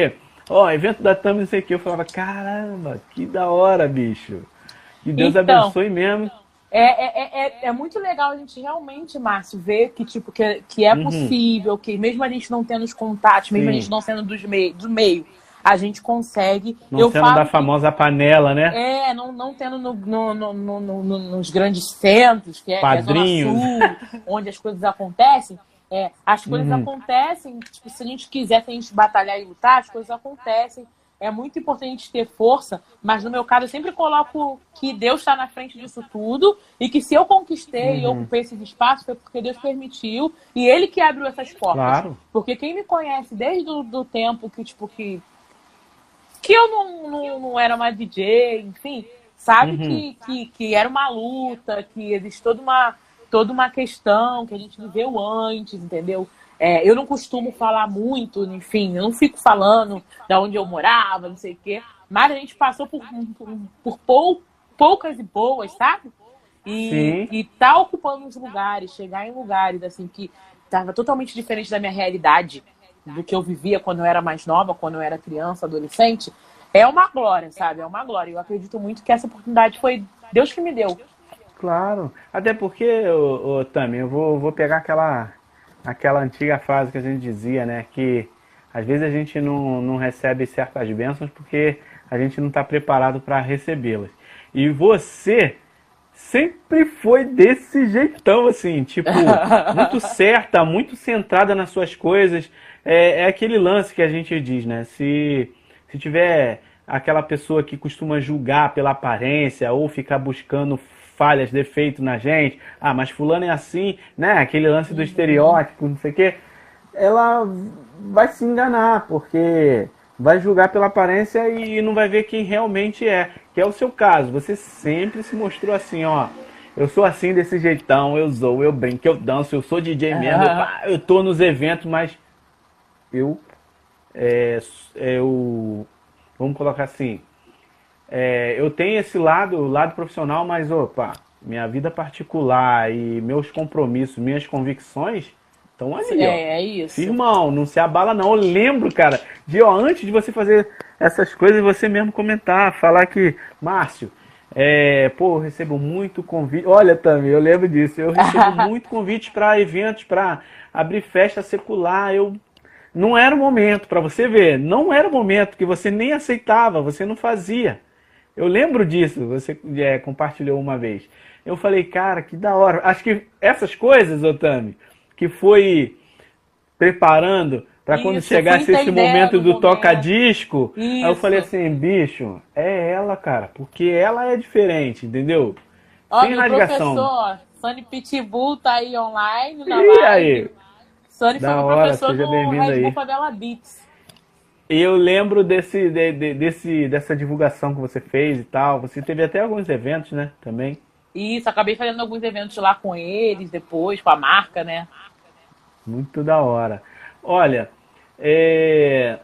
Ó, evento da Tami, não sei o que. Eu falava, caramba, que da hora, bicho. Que Deus Então, abençoe mesmo. É, é, é, é muito legal a gente realmente, Márcio, ver que, tipo, que, que é Uhum, possível, que mesmo a gente não tendo os contatos, mesmo a gente sim. não sendo dos mei do meio, a gente consegue. Não Eu sendo da falo que famosa panela, né? é, não, não tendo no, no, no, no- no- no- nos grandes centros, que é, que é a Zona Padrinhos. Sul, onde as coisas acontecem, é, as coisas Uhum, acontecem, tipo, se a gente quiser, se a gente batalhar e lutar, as coisas acontecem. É muito importante ter força, mas no meu caso eu sempre coloco que Deus está na frente disso tudo e que se eu conquistei e uhum. ocupei esses espaços foi porque Deus permitiu e Ele que abriu essas portas. Claro. Porque quem me conhece desde o do tempo que, tipo, que que eu não, não, não era uma D J, enfim, sabe Uhum. que, que, que era uma luta, que existe toda uma, toda uma questão que a gente viveu antes, entendeu? É, eu não costumo falar muito, enfim, eu não fico falando da onde eu morava, não sei o quê, mas a gente passou por, por, por pou, poucas e boas, sabe? E, Sim. e tá ocupando uns lugares, chegar em lugares assim que tava totalmente diferente da minha realidade, do que eu vivia quando eu era mais nova, quando eu era criança, adolescente, é uma glória, sabe? É uma glória. Eu acredito muito que essa oportunidade foi Deus que me deu. Claro. Até porque, ô, ô, Tami, eu vou, vou pegar aquela, aquela antiga frase que a gente dizia, né? Que às vezes a gente não, não recebe certas bênçãos porque a gente não está preparado para recebê-las. E você sempre foi desse jeitão, assim, tipo, muito certa, muito centrada nas suas coisas. É, é aquele lance que a gente diz, né? Se, se tiver aquela pessoa que costuma julgar pela aparência ou ficar buscando falhas, defeitos na gente, ah, mas fulano é assim, né? Aquele lance do Uhum. estereótipo, não sei o quê, ela vai se enganar, porque vai julgar pela aparência e não vai ver quem realmente é, que é o seu caso. Você sempre se mostrou assim, ó. Eu sou assim desse jeitão, eu zoo, eu brinco, eu danço, eu sou D J mesmo, eu, pá, eu tô nos eventos, mas eu, é, eu, vamos colocar assim, é, eu tenho esse lado, lado profissional, mas opa, minha vida particular e meus compromissos, minhas convicções estão ali, ó. É, é isso. Firmão, não se abala não. Eu lembro, cara, de ó, antes de você fazer essas coisas, você mesmo comentar, falar que, Márcio, é, pô, eu recebo muito convite. Olha, também, eu lembro disso. Eu recebo muito convite para eventos, para abrir festa secular. Eu não era o momento, para você ver, não era o momento que você nem aceitava, você não fazia. Eu lembro disso, você é, compartilhou uma vez. Eu falei, cara, que da hora. Acho que essas coisas, Otami, que foi preparando para quando Isso, eu fui chegasse esse momento entendendo o do momento. toca-disco, aí eu falei Isso. assim, bicho, é ela, cara, porque ela é diferente, entendeu? Ó, Sem meu rasgação. professor, Sony Pitbull tá aí online na E aí? live. Sony foi Da meu hora, professor seja no bem-vindo Red Bull aí. Favela Beats. E eu lembro desse, de- de- desse, dessa divulgação que você fez e tal. Você teve até alguns eventos, né? Também. Isso, acabei fazendo alguns eventos lá com eles depois, com a marca, né? Muito da hora. Olha, é,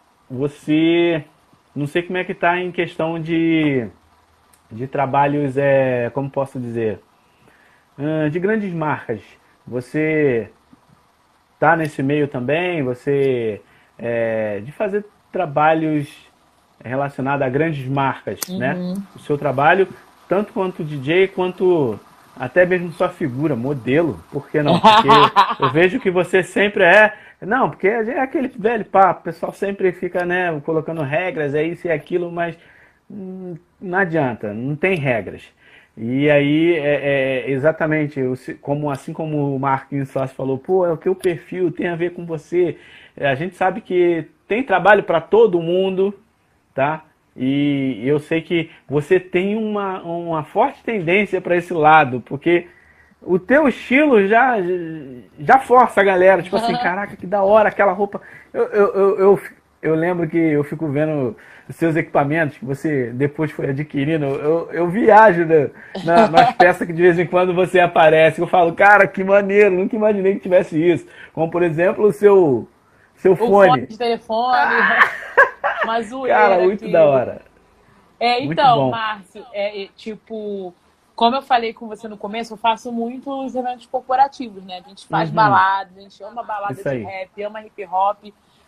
você. Não sei como é que tá em questão de, de trabalhos, é, como posso dizer, ah, de grandes marcas. Você tá nesse meio também? Você é, de fazer trabalhos relacionados a grandes marcas, né? Uhum. O seu trabalho, tanto quanto D J, quanto até mesmo sua figura, modelo, por que não? Porque eu vejo que você sempre é. Não, porque é aquele velho papo, o pessoal sempre fica, né, colocando regras, é isso e aquilo, mas hum, não adianta, não tem regras. E aí, é, é exatamente, eu se- como, assim como o Marquinhos Sócio falou, pô, é o teu perfil, tem a ver com você. É, a gente sabe que tem trabalho para todo mundo, tá? E eu sei que você tem uma, uma forte tendência para esse lado, porque o teu estilo já, já força a galera, tipo assim, caraca, que da hora aquela roupa. Eu, eu, eu, eu, eu lembro que eu fico vendo os seus equipamentos que você depois foi adquirindo. Eu, eu viajo na, na, nas peças que de vez em quando você aparece. Eu falo, cara, que maneiro, nunca imaginei que tivesse isso. Como por exemplo o seu, seu O fone fone. de telefone, uma Cara, zoeira muito da aquilo. hora. É, Muito então, bom. Márcio, é, é, tipo, como eu falei com você no começo, eu faço muitos eventos corporativos, né? A gente faz Uhum, balada, a gente ama balada isso de aí. rap, ama hip hop,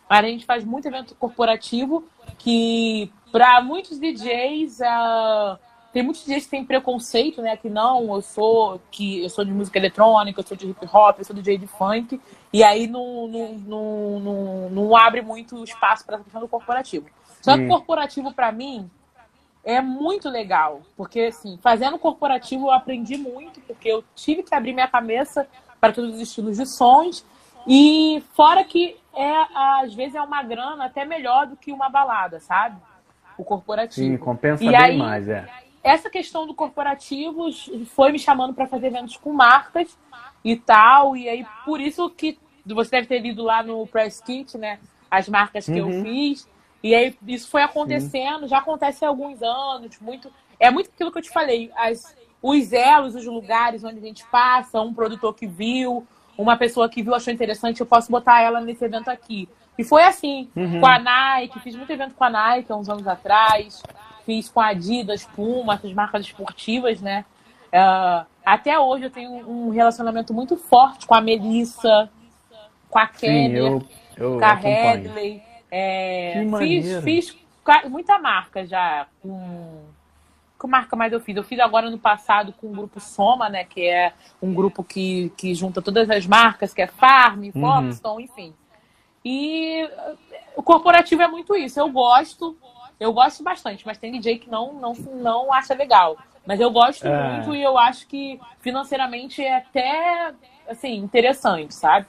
mas a gente faz muito evento corporativo que, para muitos D Js, uh, tem muitos D Js que têm preconceito, né? Que não, eu sou, que eu sou de música eletrônica, eu sou de hip hop, eu sou D J de funk, e aí não, não, não, não, não abre muito espaço para a questão do corporativo. Só que corporativo, para mim, é muito legal, porque, assim, fazendo corporativo eu aprendi muito, porque eu tive que abrir minha cabeça para todos os estilos de sons, e fora que, é, às vezes, é uma grana até melhor do que uma balada, sabe? O corporativo. Sim, compensa e bem aí, mais, é. Essa questão do corporativo foi me chamando para fazer eventos com marcas e tal, e aí por isso que você deve ter lido lá no Press Kit, né? As marcas que Uhum. eu fiz. E aí isso foi acontecendo, Sim. já acontece há alguns anos, muito. É muito aquilo que eu te falei, as, os elos, os lugares onde a gente passa, um produtor que viu, uma pessoa que viu, achou interessante, eu posso botar ela nesse evento aqui. E foi assim, Uhum. com a Nike, fiz muito evento com a Nike há uns anos atrás, fiz com a Adidas, Puma, essas marcas esportivas, né? Uh, até hoje eu tenho um relacionamento muito forte com a Melissa, com a Kenner, Sim, eu, eu com a acompanho. Headley. É, Que fiz, maneiro. fiz muita marca já. Com... Que marca mais eu fiz? Eu fiz agora no passado com o grupo Soma, né? Que é um grupo que, que junta todas as marcas, que é Farm, Foxton, uhum. enfim. E o corporativo é muito isso. Eu gosto, eu gosto bastante, mas tem D J que não, não, não acha legal. Mas eu gosto É. muito e eu acho que financeiramente é até, assim, interessante, sabe?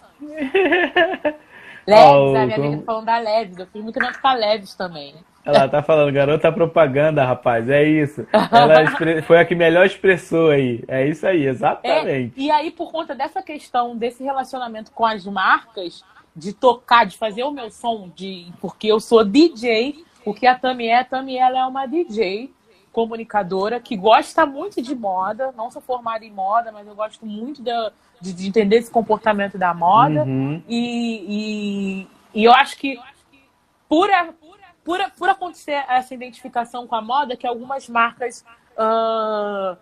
Leves, Oh, a minha como... amiga tá falando da Leves. Eu fiz muito evento com a Leves também. Ela tá falando, garota propaganda, rapaz. É isso. Ela expre... foi a que melhor expressou aí. É isso aí, exatamente. É, e aí, por conta dessa questão, desse relacionamento com as marcas, de tocar, de fazer o meu som, de... porque eu sou D J, o que a Tami é, a Tami ela é uma D J comunicadora que gosta muito de moda. Não sou formada em moda, mas eu gosto muito de, de, de entender esse comportamento da moda. Uhum. E, e, e eu acho que por, a, por, a, por acontecer essa identificação com a moda, que algumas marcas uh,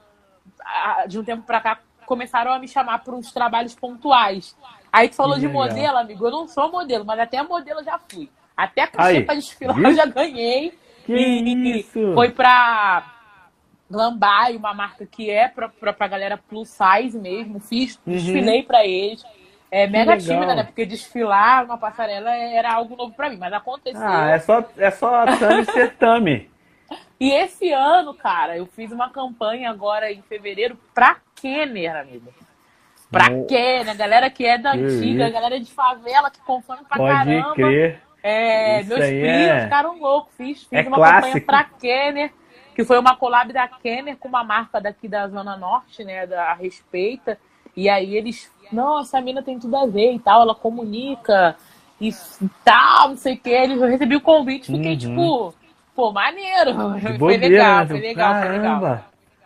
de um tempo para cá começaram a me chamar para uns trabalhos pontuais. Aí tu falou Que de legal. modelo, amigo. Eu não sou modelo, mas até modelo eu já fui. Até cachê para desfilar viu? eu já ganhei. Que e isso? Foi pra Glambai, uma marca que é pra, pra, pra galera plus size mesmo. Fiz, uhum. desfilei pra eles. É mega tímida, né? Porque desfilar uma passarela era algo novo pra mim, mas aconteceu. Ah, é só, é só a Tami ser Tami. E esse ano, cara, eu fiz uma campanha agora em fevereiro pra Kenner, amigo. Pra oh. Kenner, a galera que é da que antiga, isso. a galera de favela que consome pra Pode caramba. Pode crer. É, Isso meus primos é... ficaram loucos. Fiz, fiz é uma clássico. campanha pra Kenner, que foi uma collab da Kenner com uma marca daqui da Zona Norte, né, da Respeita. E aí eles, nossa, a mina tem tudo a ver e tal, ela comunica e tal, não sei o que. Eu recebi o convite, fiquei uhum. tipo, pô, maneiro. De foi bobeira, legal, né? foi legal, Caramba. foi legal.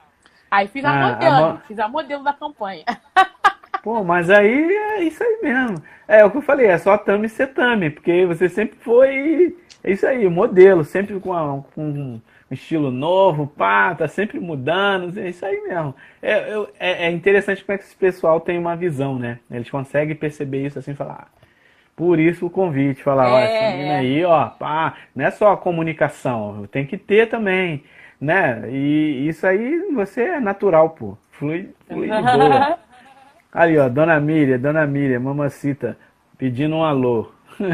Aí fiz a ah, modelo, a mo... fiz a modelo da campanha. Pô, mas aí é isso aí mesmo. É o que eu falei, é só Tami ser Tami, porque você sempre foi, é isso aí, modelo, sempre com, a, com um estilo novo, pá, tá sempre mudando, é isso aí mesmo. É, eu, é, é interessante como é que esse pessoal tem uma visão, né? Eles conseguem perceber isso assim, falar, ah, por isso o convite, falar, é, ó, essa menina aí, ó, pá, não é só a comunicação, tem que ter também, né? E isso aí você é natural, pô, flui, flui de boa. Ali, ó, Dona Miriam, Dona Miriam, Mamacita, pedindo um alô.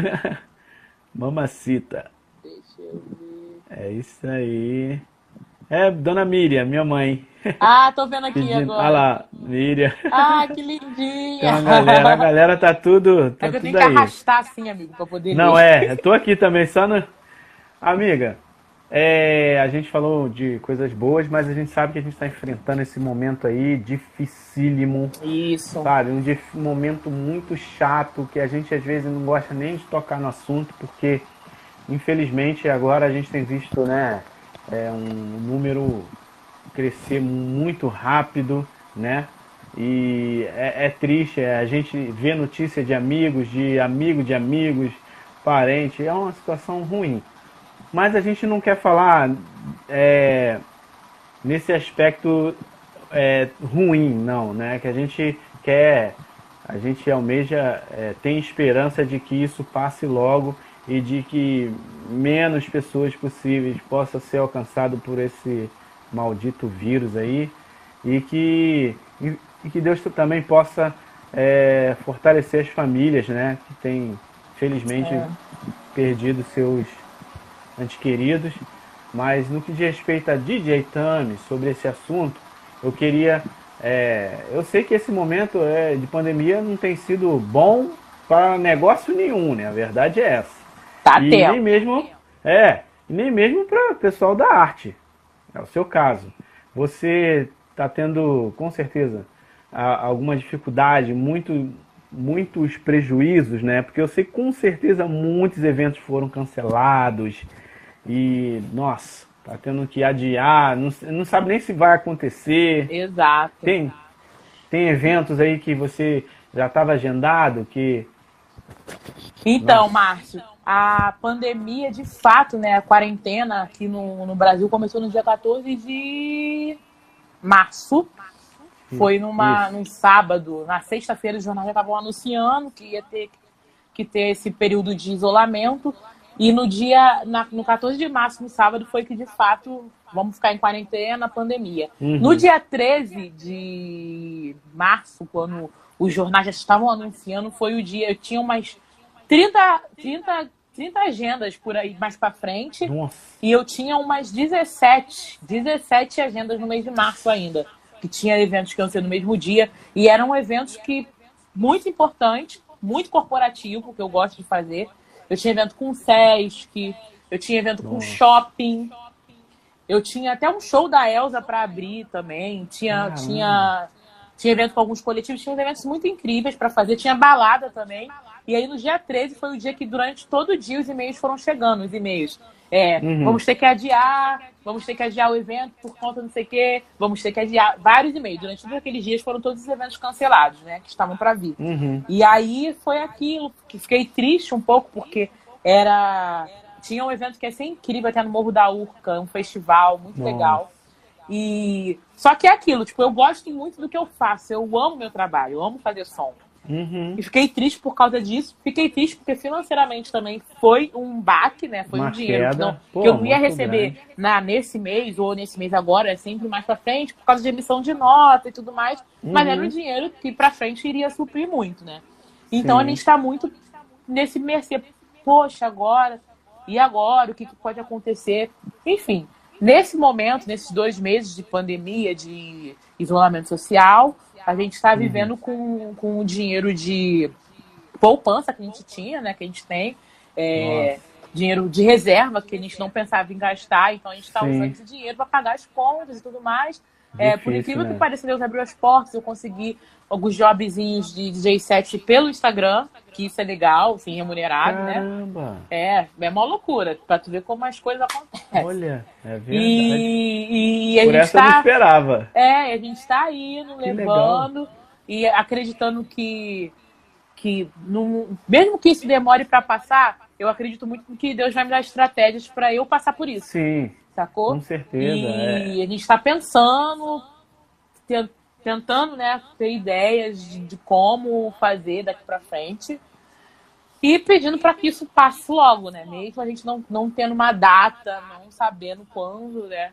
Mamacita. Deixa eu ver. É isso aí. É, Dona Miriam, minha mãe. Ah, tô vendo aqui pedindo... agora. Olha lá, Miriam. Ah, que lindinha. Então, a, galera, a galera tá tudo, tá é que eu tudo tenho aí. que arrastar assim, amigo, pra poder Não, ver. é, eu tô aqui também, só no... Amiga, é, a gente falou de coisas boas, mas a gente sabe que a gente está enfrentando esse momento aí dificílimo. Isso. Sabe? Um dif- momento muito chato, que a gente às vezes não gosta nem de tocar no assunto, porque infelizmente agora a gente tem visto, né, é, um número crescer muito rápido, né? E é, é triste, é, a gente vê notícia de amigos, de amigo de amigos, parente, é uma situação ruim. Mas a gente não quer falar é, nesse aspecto é, ruim, não, né? Que a gente quer, a gente almeja, é, tem esperança de que isso passe logo e de que menos pessoas possíveis possam ser alcançado por esse maldito vírus aí e que, e, e que Deus também possa é, fortalecer as famílias, né, que têm felizmente É. perdido seus entes queridos. Mas no que diz respeito a D J Tami, sobre esse assunto, eu queria. É, eu sei que esse momento é, de pandemia não tem sido bom para negócio nenhum, né? A verdade é essa. Tá E nem tempo. mesmo. É, e nem mesmo para o pessoal da arte. É o seu caso. Você está tendo, com certeza, a- alguma dificuldade, muito, muitos prejuízos, né? Porque eu sei que com certeza muitos eventos foram cancelados e, nossa, tá tendo que adiar, não, não sabe nem se vai acontecer. Exato. Tem, tem eventos aí que você já estava agendado, que, Então, nossa, Márcio, a pandemia, de fato, né, a quarentena aqui no, no Brasil começou no dia quatorze de março. Foi numa, isso. num sábado. Na sexta-feira, os jornais já estavam anunciando que ia ter que ter esse período de isolamento. E no dia, na, no quatorze de março, no sábado, foi que, de fato, vamos ficar em quarentena, pandemia. No Uhum. dia treze de março, quando os jornais já estavam anunciando, foi o dia, eu tinha umas trinta, trinta, trinta agendas por aí mais para frente, Nossa, e eu tinha umas dezessete, dezessete agendas no mês de março ainda, que tinha eventos que iam ser no mesmo dia, e eram eventos que muito importantes, muito corporativo, que eu gosto de fazer. Eu tinha evento com Sesc, eu tinha evento com nossa, shopping, eu tinha até um show da Elsa para abrir também, tinha, caramba. tinha, tinha evento com alguns coletivos, tinha eventos muito incríveis para fazer, tinha balada também. E aí no dia treze foi o dia que durante todo o dia os e-mails foram chegando, os e-mails. É, Uhum. vamos ter que adiar, vamos ter que adiar o evento por conta não sei o quê, vamos ter que adiar vários e-mails. Durante todos aqueles dias foram todos os eventos cancelados, né, que estavam para vir. Uhum. E aí foi aquilo que fiquei triste um pouco, porque era tinha um evento que ia ser incrível até no Morro da Urca, um festival muito Nossa. legal. E só que é aquilo, tipo, eu gosto muito do que eu faço, eu amo meu trabalho, eu amo fazer som. Uhum. E fiquei triste por causa disso. Fiquei triste porque financeiramente também foi um baque, né? Foi um Uma dinheiro que, não, queda, que eu pô, não ia muito receber grande. na, nesse mês ou nesse mês agora, é sempre mais pra frente, por causa de emissão de nota e tudo mais. Mas era um Uhum. dinheiro que pra frente iria suprir muito, né? Então a Sim. gente tá muito nesse mercê. Poxa, agora? E agora? O que, que pode acontecer? Enfim, nesse momento, nesses dois meses de pandemia, de isolamento social, a gente está Uhum. vivendo com, com o dinheiro de poupança que a gente tinha, né? Que a gente tem, é, Nossa. dinheiro de reserva que a gente não pensava em gastar, então a gente está usando Sim. esse dinheiro para pagar as contas e tudo mais. É, por Difícil, incrível que né? pareça, Deus abriu as portas, eu consegui alguns jobzinhos de D J set pelo Instagram, que isso é legal, assim, remunerado, né? Caramba. É, é uma loucura, pra tu ver como as coisas acontecem. Olha, é verdade. E, e a Por gente essa eu não tá, esperava. é, a gente tá indo, Que legal. levando e acreditando que, que não, mesmo que isso demore pra passar, eu acredito muito que Deus vai me dar estratégias pra eu passar por isso, Sim, com sacou? certeza. É. E a gente tá pensando, ten- tentando, né, ter ideias de, de como fazer daqui pra frente. E pedindo para que isso passe logo, né? Mesmo a gente não, não tendo uma data, não sabendo quando, né?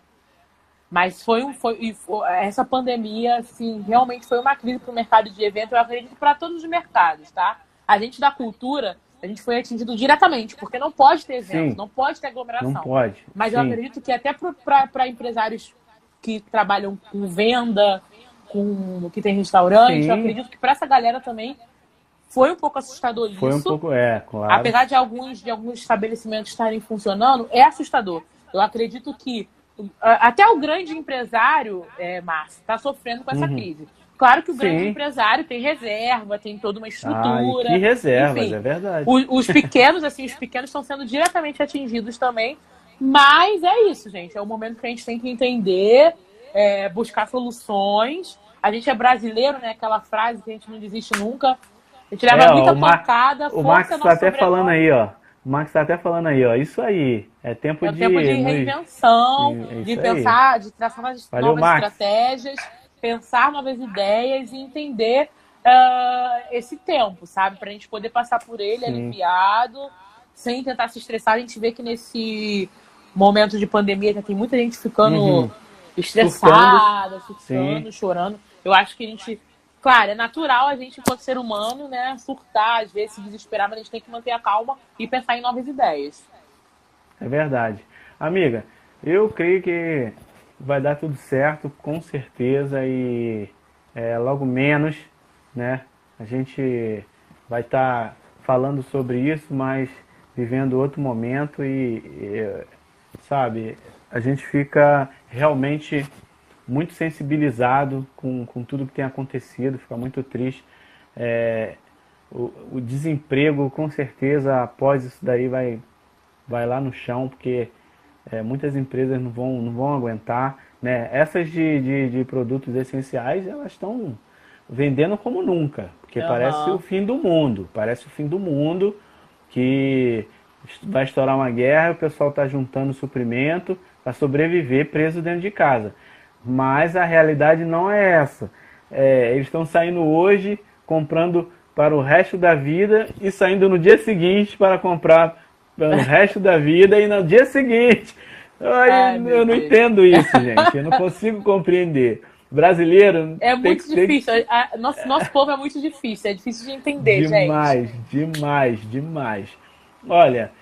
Mas foi um, foi, e foi- essa pandemia, assim, realmente foi uma crise para o mercado de evento, eu acredito para todos os mercados, tá? A gente da cultura, a gente foi atingido diretamente, porque não pode ter evento, Sim, não pode ter não aglomeração. pode. Mas eu Sim, acredito que até para empresários que trabalham com venda, com que tem restaurante, eu sim. acredito que para essa galera também foi um pouco assustador Foi um isso. pouco, é, claro. Apesar de alguns, de alguns estabelecimentos estarem funcionando, é assustador. Eu acredito que a- até o grande empresário, é, Márcio, está sofrendo com essa Uhum. crise. Claro que o grande Sim. empresário tem reserva, tem toda uma Ah, e que estrutura, reservas, enfim. é verdade. O- Os pequenos, assim, os pequenos estão sendo diretamente atingidos também. Mas é isso, gente. É o momento que a gente tem que entender, é, buscar soluções. A gente é brasileiro, né? Aquela frase que a gente não desiste nunca. A gente leva É, ó, muita o, Ma pancada, o Max força é tá nosso até falando sobrenome. aí, ó. O Max tá até falando aí, ó. Isso aí. É tempo É o tempo de de nos. reinvenção, É de isso aí. pensar, de traçar novas, Valeu, novas Max. estratégias, pensar novas ideias e entender ah, esse tempo, sabe? Para a gente poder passar por ele Sim. aliviado sem tentar se estressar. A gente vê que nesse momento de pandemia já tem muita gente ficando Uhum. estressada, surtando, Sim. chorando. Eu acho que a gente... Claro, é natural a gente, enquanto ser humano, né, surtar, às vezes se desesperar, mas a gente tem que manter a calma e pensar em novas ideias. É verdade. Amiga, eu creio que vai dar tudo certo, com certeza, e é, logo menos, né? A gente vai estar falando sobre isso, mas vivendo outro momento e, e, sabe, a gente fica realmente muito sensibilizado com, com tudo que tem acontecido, fica muito triste. É, o, o desemprego, com certeza, após isso daí vai vai lá no chão, porque é, muitas empresas não vão, não vão aguentar, né? Essas de, de, de produtos essenciais, elas estão vendendo como nunca, porque parece o Aham. fim do mundo, parece o fim do mundo, que vai estourar uma guerra, o pessoal está juntando suprimento para sobreviver preso dentro de casa. Mas a realidade não é essa. É, eles estão saindo hoje, comprando para o resto da vida e saindo no dia seguinte para comprar para o resto da vida e no dia seguinte. Ai, Ai, meu eu não Deus. entendo isso, gente. Eu não consigo compreender. Brasileiro É tem muito que ter difícil. A- nosso, nosso povo é muito difícil. É difícil de entender, gente. demais, demais, demais. Olha,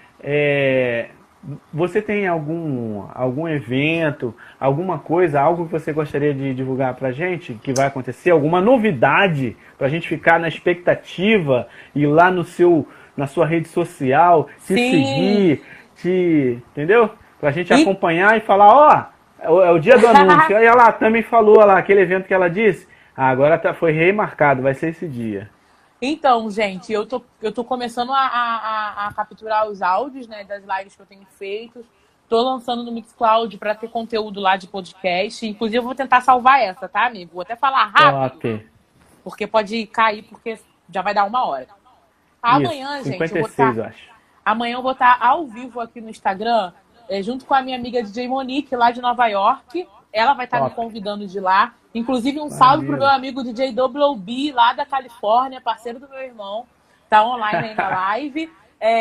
é, você tem algum, algum evento, alguma coisa, algo que você gostaria de divulgar pra gente que vai acontecer? Alguma novidade pra gente ficar na expectativa e lá no seu, na sua rede social, te Sim. seguir, te, entendeu? Pra gente E... acompanhar e falar, ó, é o, é o dia do anúncio. Aí ela também falou lá, aquele evento que ela disse, ah, agora tá, foi remarcado, vai ser esse dia. Então, gente, eu tô, eu tô começando a, a, a capturar os áudios, né, das lives que eu tenho feito. Tô lançando no Mixcloud para ter conteúdo lá de podcast. Inclusive, eu vou tentar salvar essa, tá, amigo? Vou até falar rápido, Top. porque pode cair, porque já vai dar uma hora. Isso, Amanhã, gente, eu cinquenta e vou seis, estar. eu acho. Amanhã eu vou estar ao vivo aqui no Instagram, é, junto com a minha amiga D J Monique, lá de Nova York. Ela vai estar me Top. convidando de lá. Inclusive, um salve pro meu Maneiro. amigo D J W B, lá da Califórnia, parceiro do meu irmão. Tá online aí na live.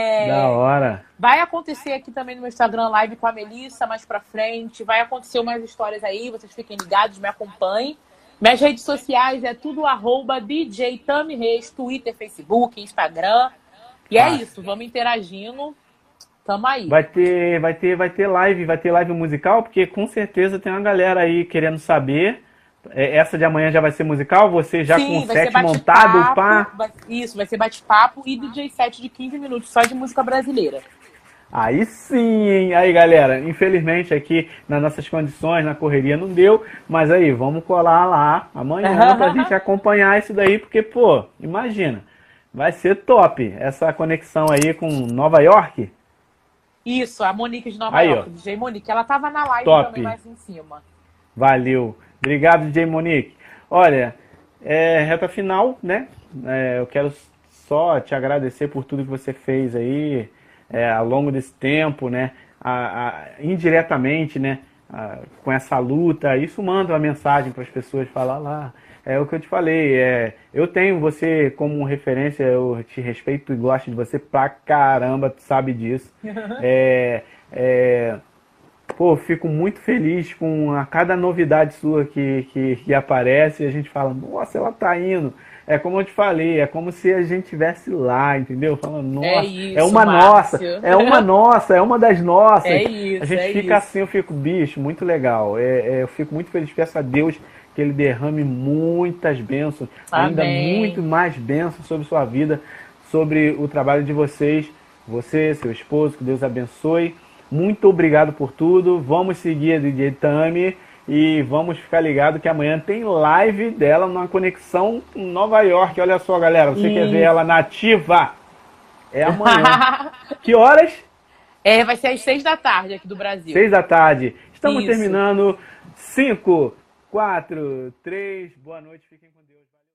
Da É, hora. vai acontecer aqui também no meu Instagram live com a Melissa mais pra frente. Vai acontecer umas histórias aí, vocês fiquem ligados, me acompanhem. Minhas redes sociais é tudo arroba D J Tami Reis, Twitter, Facebook, Instagram. E é Fácil. isso, vamos interagindo. Tamo aí. Vai ter, vai ter, vai ter live, vai ter live musical, porque com certeza tem uma galera aí querendo saber. É, essa de amanhã já vai ser musical, você já com Sim, o vai ser set montado, bate-papo. pá. vai- Isso, vai ser bate-papo e D J set de quinze minutos só de música brasileira. Aí sim, hein? Aí galera, infelizmente aqui nas nossas condições, na correria não deu, mas aí, vamos colar lá amanhã pra gente acompanhar isso daí, porque, pô, imagina, vai ser top essa conexão aí com Nova York. Isso, a Monique de Nova Aí, ó, York, D J Monique. Ela tava na live top. também mais em cima. Valeu. Obrigado, D J Monique. Olha, é, reta final, né? É, eu quero só te agradecer por tudo que você fez aí é, ao longo desse tempo, né? A, a, indiretamente, né? A, com essa luta. Isso manda uma mensagem para as pessoas falar lá. É o que eu te falei. É, eu tenho você como referência, eu te respeito e gosto de você pra caramba, tu sabe disso. É, é, Pô, fico muito feliz com a cada novidade sua que, que, que aparece e a gente fala, nossa, ela tá indo. É como eu te falei, é como se a gente estivesse lá, entendeu? Falando, É nossa, é isso, uma nossa, Márcio. é uma nossa, é uma das nossas. É A isso, gente é fica isso. assim, eu fico, bicho, muito legal. É, é, eu fico muito feliz, peço a Deus que ele derrame muitas bênçãos, ainda muito Amém. mais bênçãos sobre sua vida, sobre o trabalho de vocês, você, seu esposo, que Deus abençoe. Muito obrigado por tudo. Vamos seguir a D J Tami e vamos ficar ligado que amanhã tem live dela numa conexão com Nova York. Olha só, galera, você quer ver Isso. ela nativa? É amanhã. Que horas? É, vai ser às seis da tarde aqui do Brasil. Seis da tarde. Estamos Isso. terminando. Cinco, quatro, três. Boa noite, fiquem com Deus.